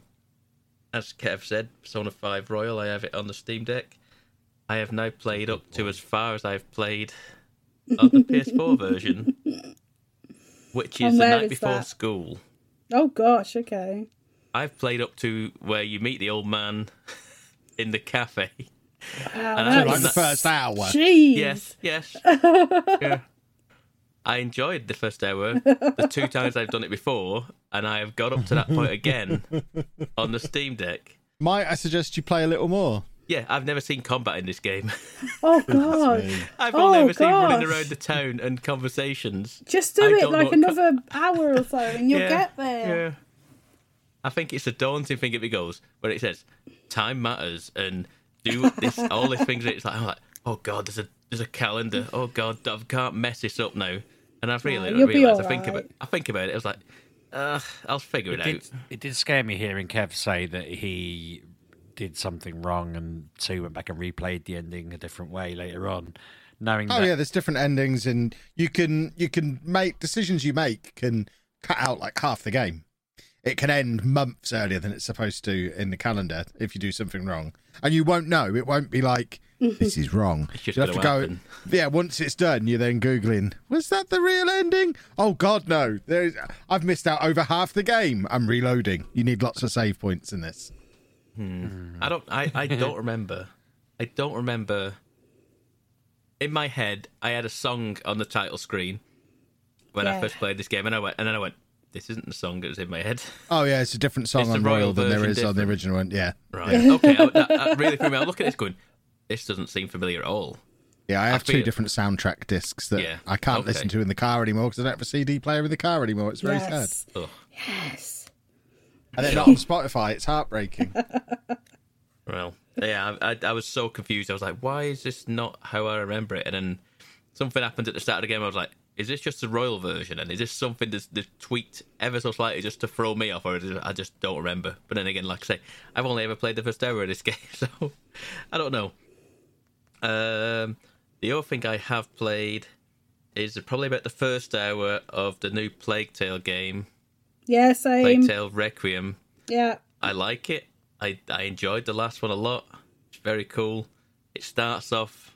as Kev said, Persona five Royal. I have it on the Steam Deck. I have now played up to as far as I've played on the P S four version, which is
And
the
where
night
is
before
that?
school.
Oh gosh, okay.
I've played up to where you meet the old man in the cafe.
Wow,
And
that
I-
Like
is-
the first hour.
Jeez.
Yes, yes. Yeah. I enjoyed the first hour. The two times I've done it before, and I have got up to that point again on the Steam Deck.
Might I suggest you play a little more?
Yeah, I've never seen combat in this game.
Oh god.
I've
Oh,
only ever seen running
gosh.
around the town and conversations.
Just do
I
it
don't know
like
what
another hour or so, and you'll
Yeah,
get there.
Yeah. I think it's a daunting thing if it goes, where it says time matters and do this, all these things. It's like, I'm like, oh god, there's a there's a calendar. Oh god, I can't mess this up now. And I've really
No, you'll be
realised. I think
alright.
about I think about it. I was like, uh, I'll figure it,
It did,
out.
it did scare me hearing Kev say that he did something wrong and Sue went back and replayed the ending a different way later on, knowing
Oh
that
yeah, there's different endings, and you can you can make decisions you make can cut out like half the game. It can end months earlier than it's supposed to in the calendar if you do something wrong, and you won't know. It won't be like this is wrong.
It's just
You have to
gonna
go.
happen.
Yeah, once it's done, you're then googling. Was that the real ending? Oh God, no! There's I've missed out over half the game. I'm reloading. You need lots of save points in this.
I don't. I, I don't remember. I don't remember. In my head, I had a song on the title screen when I
Yeah.
first played this game, and I went, and then I went, "This isn't the song that was in my head."
Oh yeah, it's a different song
It's the
on
Royal
Royal than there
version
is on the
different.
original one. Yeah,
Right. Okay. I, that, that really threw me. I look at this going, "This doesn't seem familiar at all."
yeah. I have two
feel-
different soundtrack discs that
Yeah,
I can't
okay.
listen to in the car anymore because I don't have a C D player in the car anymore. It's very sad.
Yes.
Ugh.
Yes.
And they're not on Spotify. It's heartbreaking.
Well, yeah, I, I, I was so confused. I was like, "Why is this not how I remember it?" And then something happened at the start of the game. I was like, "Is this just the Royal version? And is this something that's, that's tweaked ever so slightly just to throw me off, or is it, I just don't remember?" But then again, like I say, I've only ever played the first hour of this game, so I don't know. Um, the other thing I have played is probably about the first hour of the new Plague Tale game,
Yeah, same.
Plague Tale Requiem.
Yeah.
I like it. I, I enjoyed the last one a lot. It's very cool. It starts off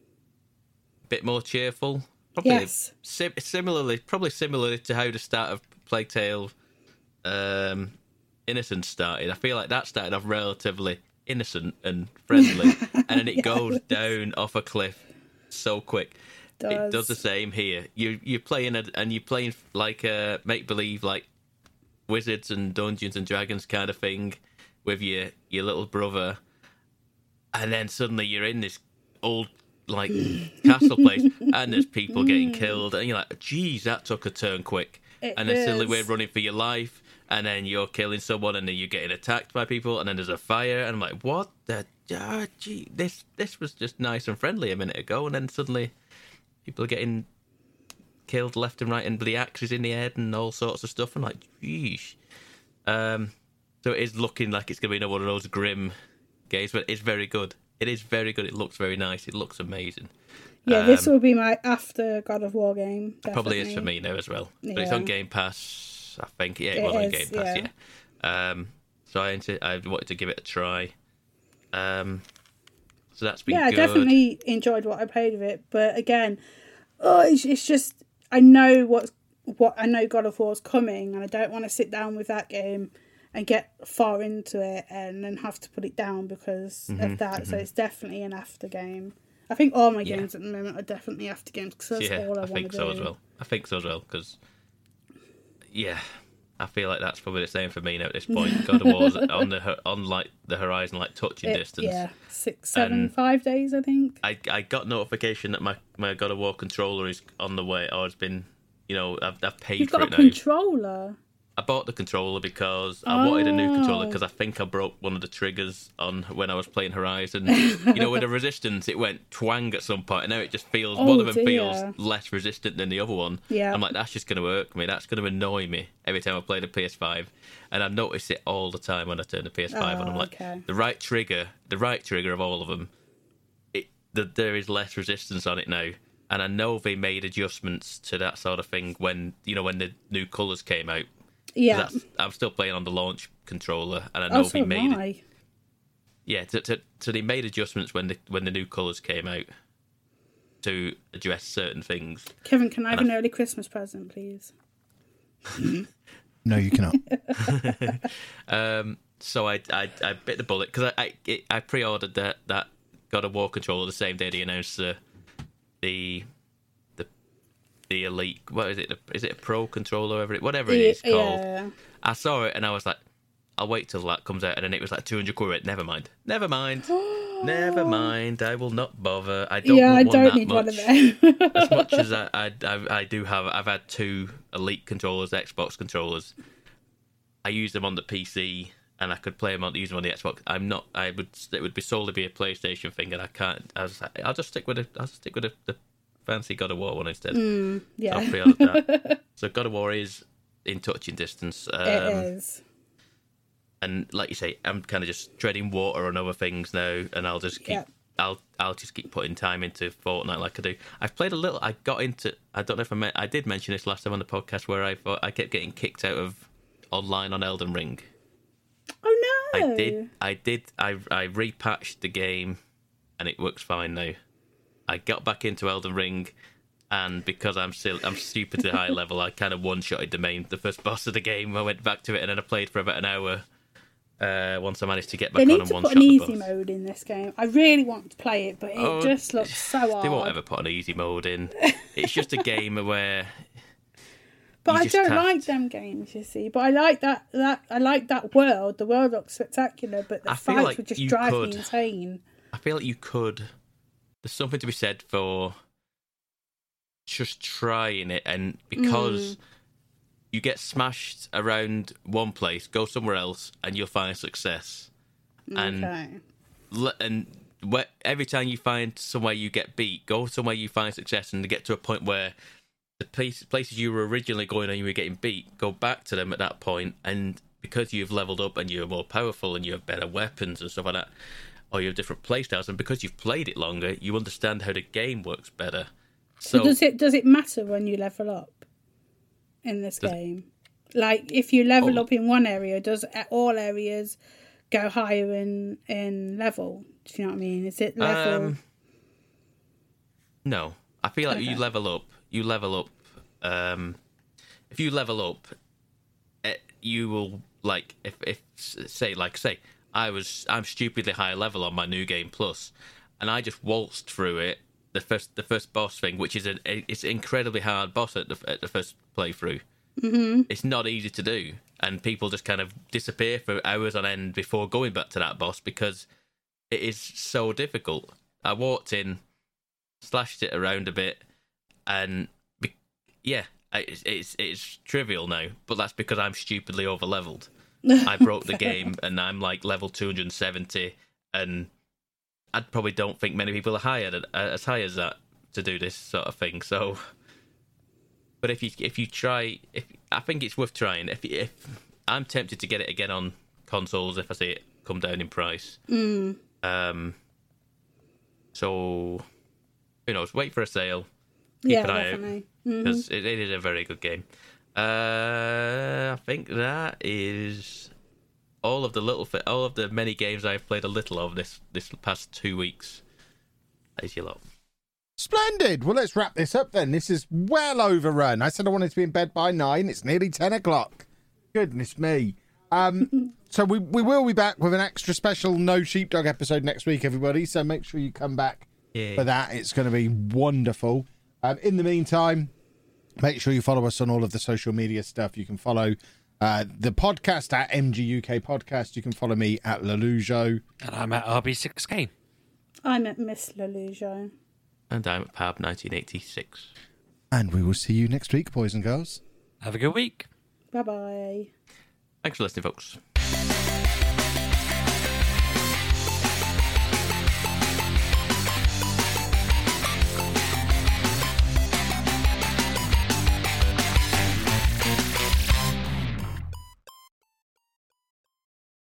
a bit more cheerful. Probably
Yes.
sim- similarly, probably similarly to how the start of Plague Tale um, Innocence started. I feel like that started off relatively innocent and friendly, and then it goes down off a cliff so quick. It
Does.
does the same here. You you're playing a, and you're playing like a make believe like wizards and Dungeons and Dragons kind of thing with your your little brother, and then suddenly you're in this old like castle place, and there's people getting killed, and you're like, "Geez, that took a turn quick."
It
and then suddenly
is.
we're running for your life, and then you're killing someone, and then you're getting attacked by people, and then there's a fire, and I'm like, "What the? Ah, gee, this this was just nice and friendly a minute ago, and then suddenly people are getting killed left and right, and the axes in the head, and all sorts of stuff." I'm like, "Geesh." Um, so it is looking like it's going to be another one of those grim games, but it's very good. It is very good. It looks very nice. It looks amazing.
Yeah, this
Um,
will be my after God of War game.
Probably is for
definitely.
me now as well. But it's
Yeah.
on Game Pass, I think. Yeah, it,
It
was on
is,
Game Pass,
yeah.
yeah. Um, so I, into, I wanted to give it a try. Um, so that's been
Yeah,
good.
I definitely enjoyed what I played of it, but again, oh, it's, it's just I know what's what I know God of War's coming, and I don't want to sit down with that game and get far into it and then have to put it down because
Mm-hmm,
of that. So it's definitely an after game. I think all my
Yeah.
games at the moment are definitely after games because that's
Yeah,
all I,
I
want
think
to
so
do.
as well. I think so as well, because, yeah, I feel like that's probably the same for me now at this point. God of War's on the ho- on like the horizon, like touching
It-
distance.
Yeah, six, seven,
And-
five days, I think.
I I got notification that my, my God of War controller is on the way, or has been, you know, I've, I've paid
You've
for
got
it
a
now.
controller.
I bought the controller because I wanted a new controller
Oh.
because I think I broke one of the triggers on when I was playing Horizon. You know, with the resistance, it went twang at some point, and now it just feels
Oh,
one of them
dear.
feels less resistant than the other one.
Yeah.
I'm like, that's just going to irk me. That's going to annoy me every time I play the P S five, and I notice it all the time when I turn the P S five on. I'm
Oh,
like,
okay.
the right trigger, the right trigger of all of them. It the, there is less resistance on it now. And I know they made adjustments to that sort of thing when, you know, when the new colours came out.
Yeah.
That's, I'm still playing on the launch controller, and I know
Oh,
they
so
made
am
it.
I.
Yeah, to, to, so they made adjustments when the when the new colours came out to address certain things.
Kevin, can I have
And
an early Christmas present, please?
No, you cannot.
Um, so I, I I bit the bullet because I I, it, I pre-ordered that that God of War controller the same day they announced the the the the Elite. What is it? Is it a Pro controller? Whatever it, whatever it is called.
Yeah.
I saw it and I was like, I'll wait till that comes out, and then it was like two hundred quid. Never mind. Never mind. Never mind. I will not bother. I don't
Yeah, I
want one
don't
that
need
much.
one of them.
As much as I, I, I, I do have, I've had two Elite controllers, Xbox controllers. I use them on the P C, and I could play them on, use them on the Xbox. I'm not. I would. It would be solely be a PlayStation thing, and I can't. I was like, I'll just stick with it. I'll just stick with the, the fancy God of War one instead.
Mm, yeah.
I'll pre-order that. So God of War is in touching distance. Um,
It is.
And like you say, I'm kind of just treading water on other things now, and I'll just keep,
Yeah.
I'll, I'll just keep putting time into Fortnite like I do. I've played a little. I got into. I don't know if I meant. I did mention this last time on the podcast where I thought I kept getting kicked out of online on Elden Ring.
Oh no!
I did. I did. I I repatched the game, and it works fine now. I got back into Elden Ring, and because I'm still I'm stupidly high level, I kind of one-shotted the main, the first boss of the game. I went back to it, and then I played for about an hour. Uh, once I managed to get back
They
on
need
and
to
one-shot
put an
the
easy
boss.
mode in this game. I really want to play it, but it
Oh,
just looks so hard.
They won't ever put an easy mode in. It's just a game where.
But
you
I
just
don't
have
like
to-
them games, you see. But I like that that I like that world. The world looks spectacular, but the
I feel
fights
like
would just
you
drive
could-
me insane.
I feel like you could. There's something to be said for just trying it, and because
Mm.
you get smashed around one place, go somewhere else, and you'll find success. And
Okay.
le- and where, every time you find somewhere you get beat, go somewhere you find success, and to get to a point where the place, places you were originally going and you were getting beat, go back to them at that point, and because you've leveled up and you're more powerful and you have better weapons and stuff like that, or you have different playstyles, and because you've played it longer, you understand how the game works better.
So
So
does it does it matter when you level up in this
Does-
game? Like if you level
Oh.
up in one area, does all areas go higher in in level? Do you know what I mean? Is it level?
Um, no, I feel like you
Okay.
level up. You level up. Um, if you level up, it, you will like if if say like say I was I'm stupidly high level on my new game plus, and I just waltzed through it. The first the first boss thing, which is an it's an incredibly hard boss at the at the first playthrough. Mm-hmm. It's not easy to do, and people just kind of disappear for hours on end before going back to that boss because it is so difficult. I walked in, slashed it around a bit, and be- yeah, it's, it's it's trivial now. But that's because I'm stupidly over leveled. I broke the game, and I'm like level two hundred seventy, and I probably don't think many people are higher than, uh, as high as that to do this sort of thing. So, but if you if you try, if I think it's worth trying. If if I'm tempted to get it again on consoles if I see it come down in price.
Mm.
Um. So, who knows? Wait for a sale. Keep
Yeah,
an eye
definitely.
out
Mhm.
because it, it is a very good game. Uh, I think that is all of the little, fi- all of the many games I've played a little of this this past two weeks. There's your lot.
Splendid. Well, let's wrap this up then. This is well overrun. I said I wanted to be in bed by nine. It's nearly ten o'clock. Goodness me. Um, so we, we will be back with an extra special No Sheepdog episode next week, everybody. So make sure you come back
Yeah.
for that. It's going to be wonderful. Um, in the meantime, make sure you follow us on all of the social media stuff. You can follow uh, the podcast at M G U K Podcast. You can follow me at Lelujo.
And I'm at R B six K.
I'm at Miss Lelujo.
And I'm at Pab nineteen eighty-six.
And we will see you next week, boys and girls.
Have a good week.
Bye bye.
Thanks for listening, folks.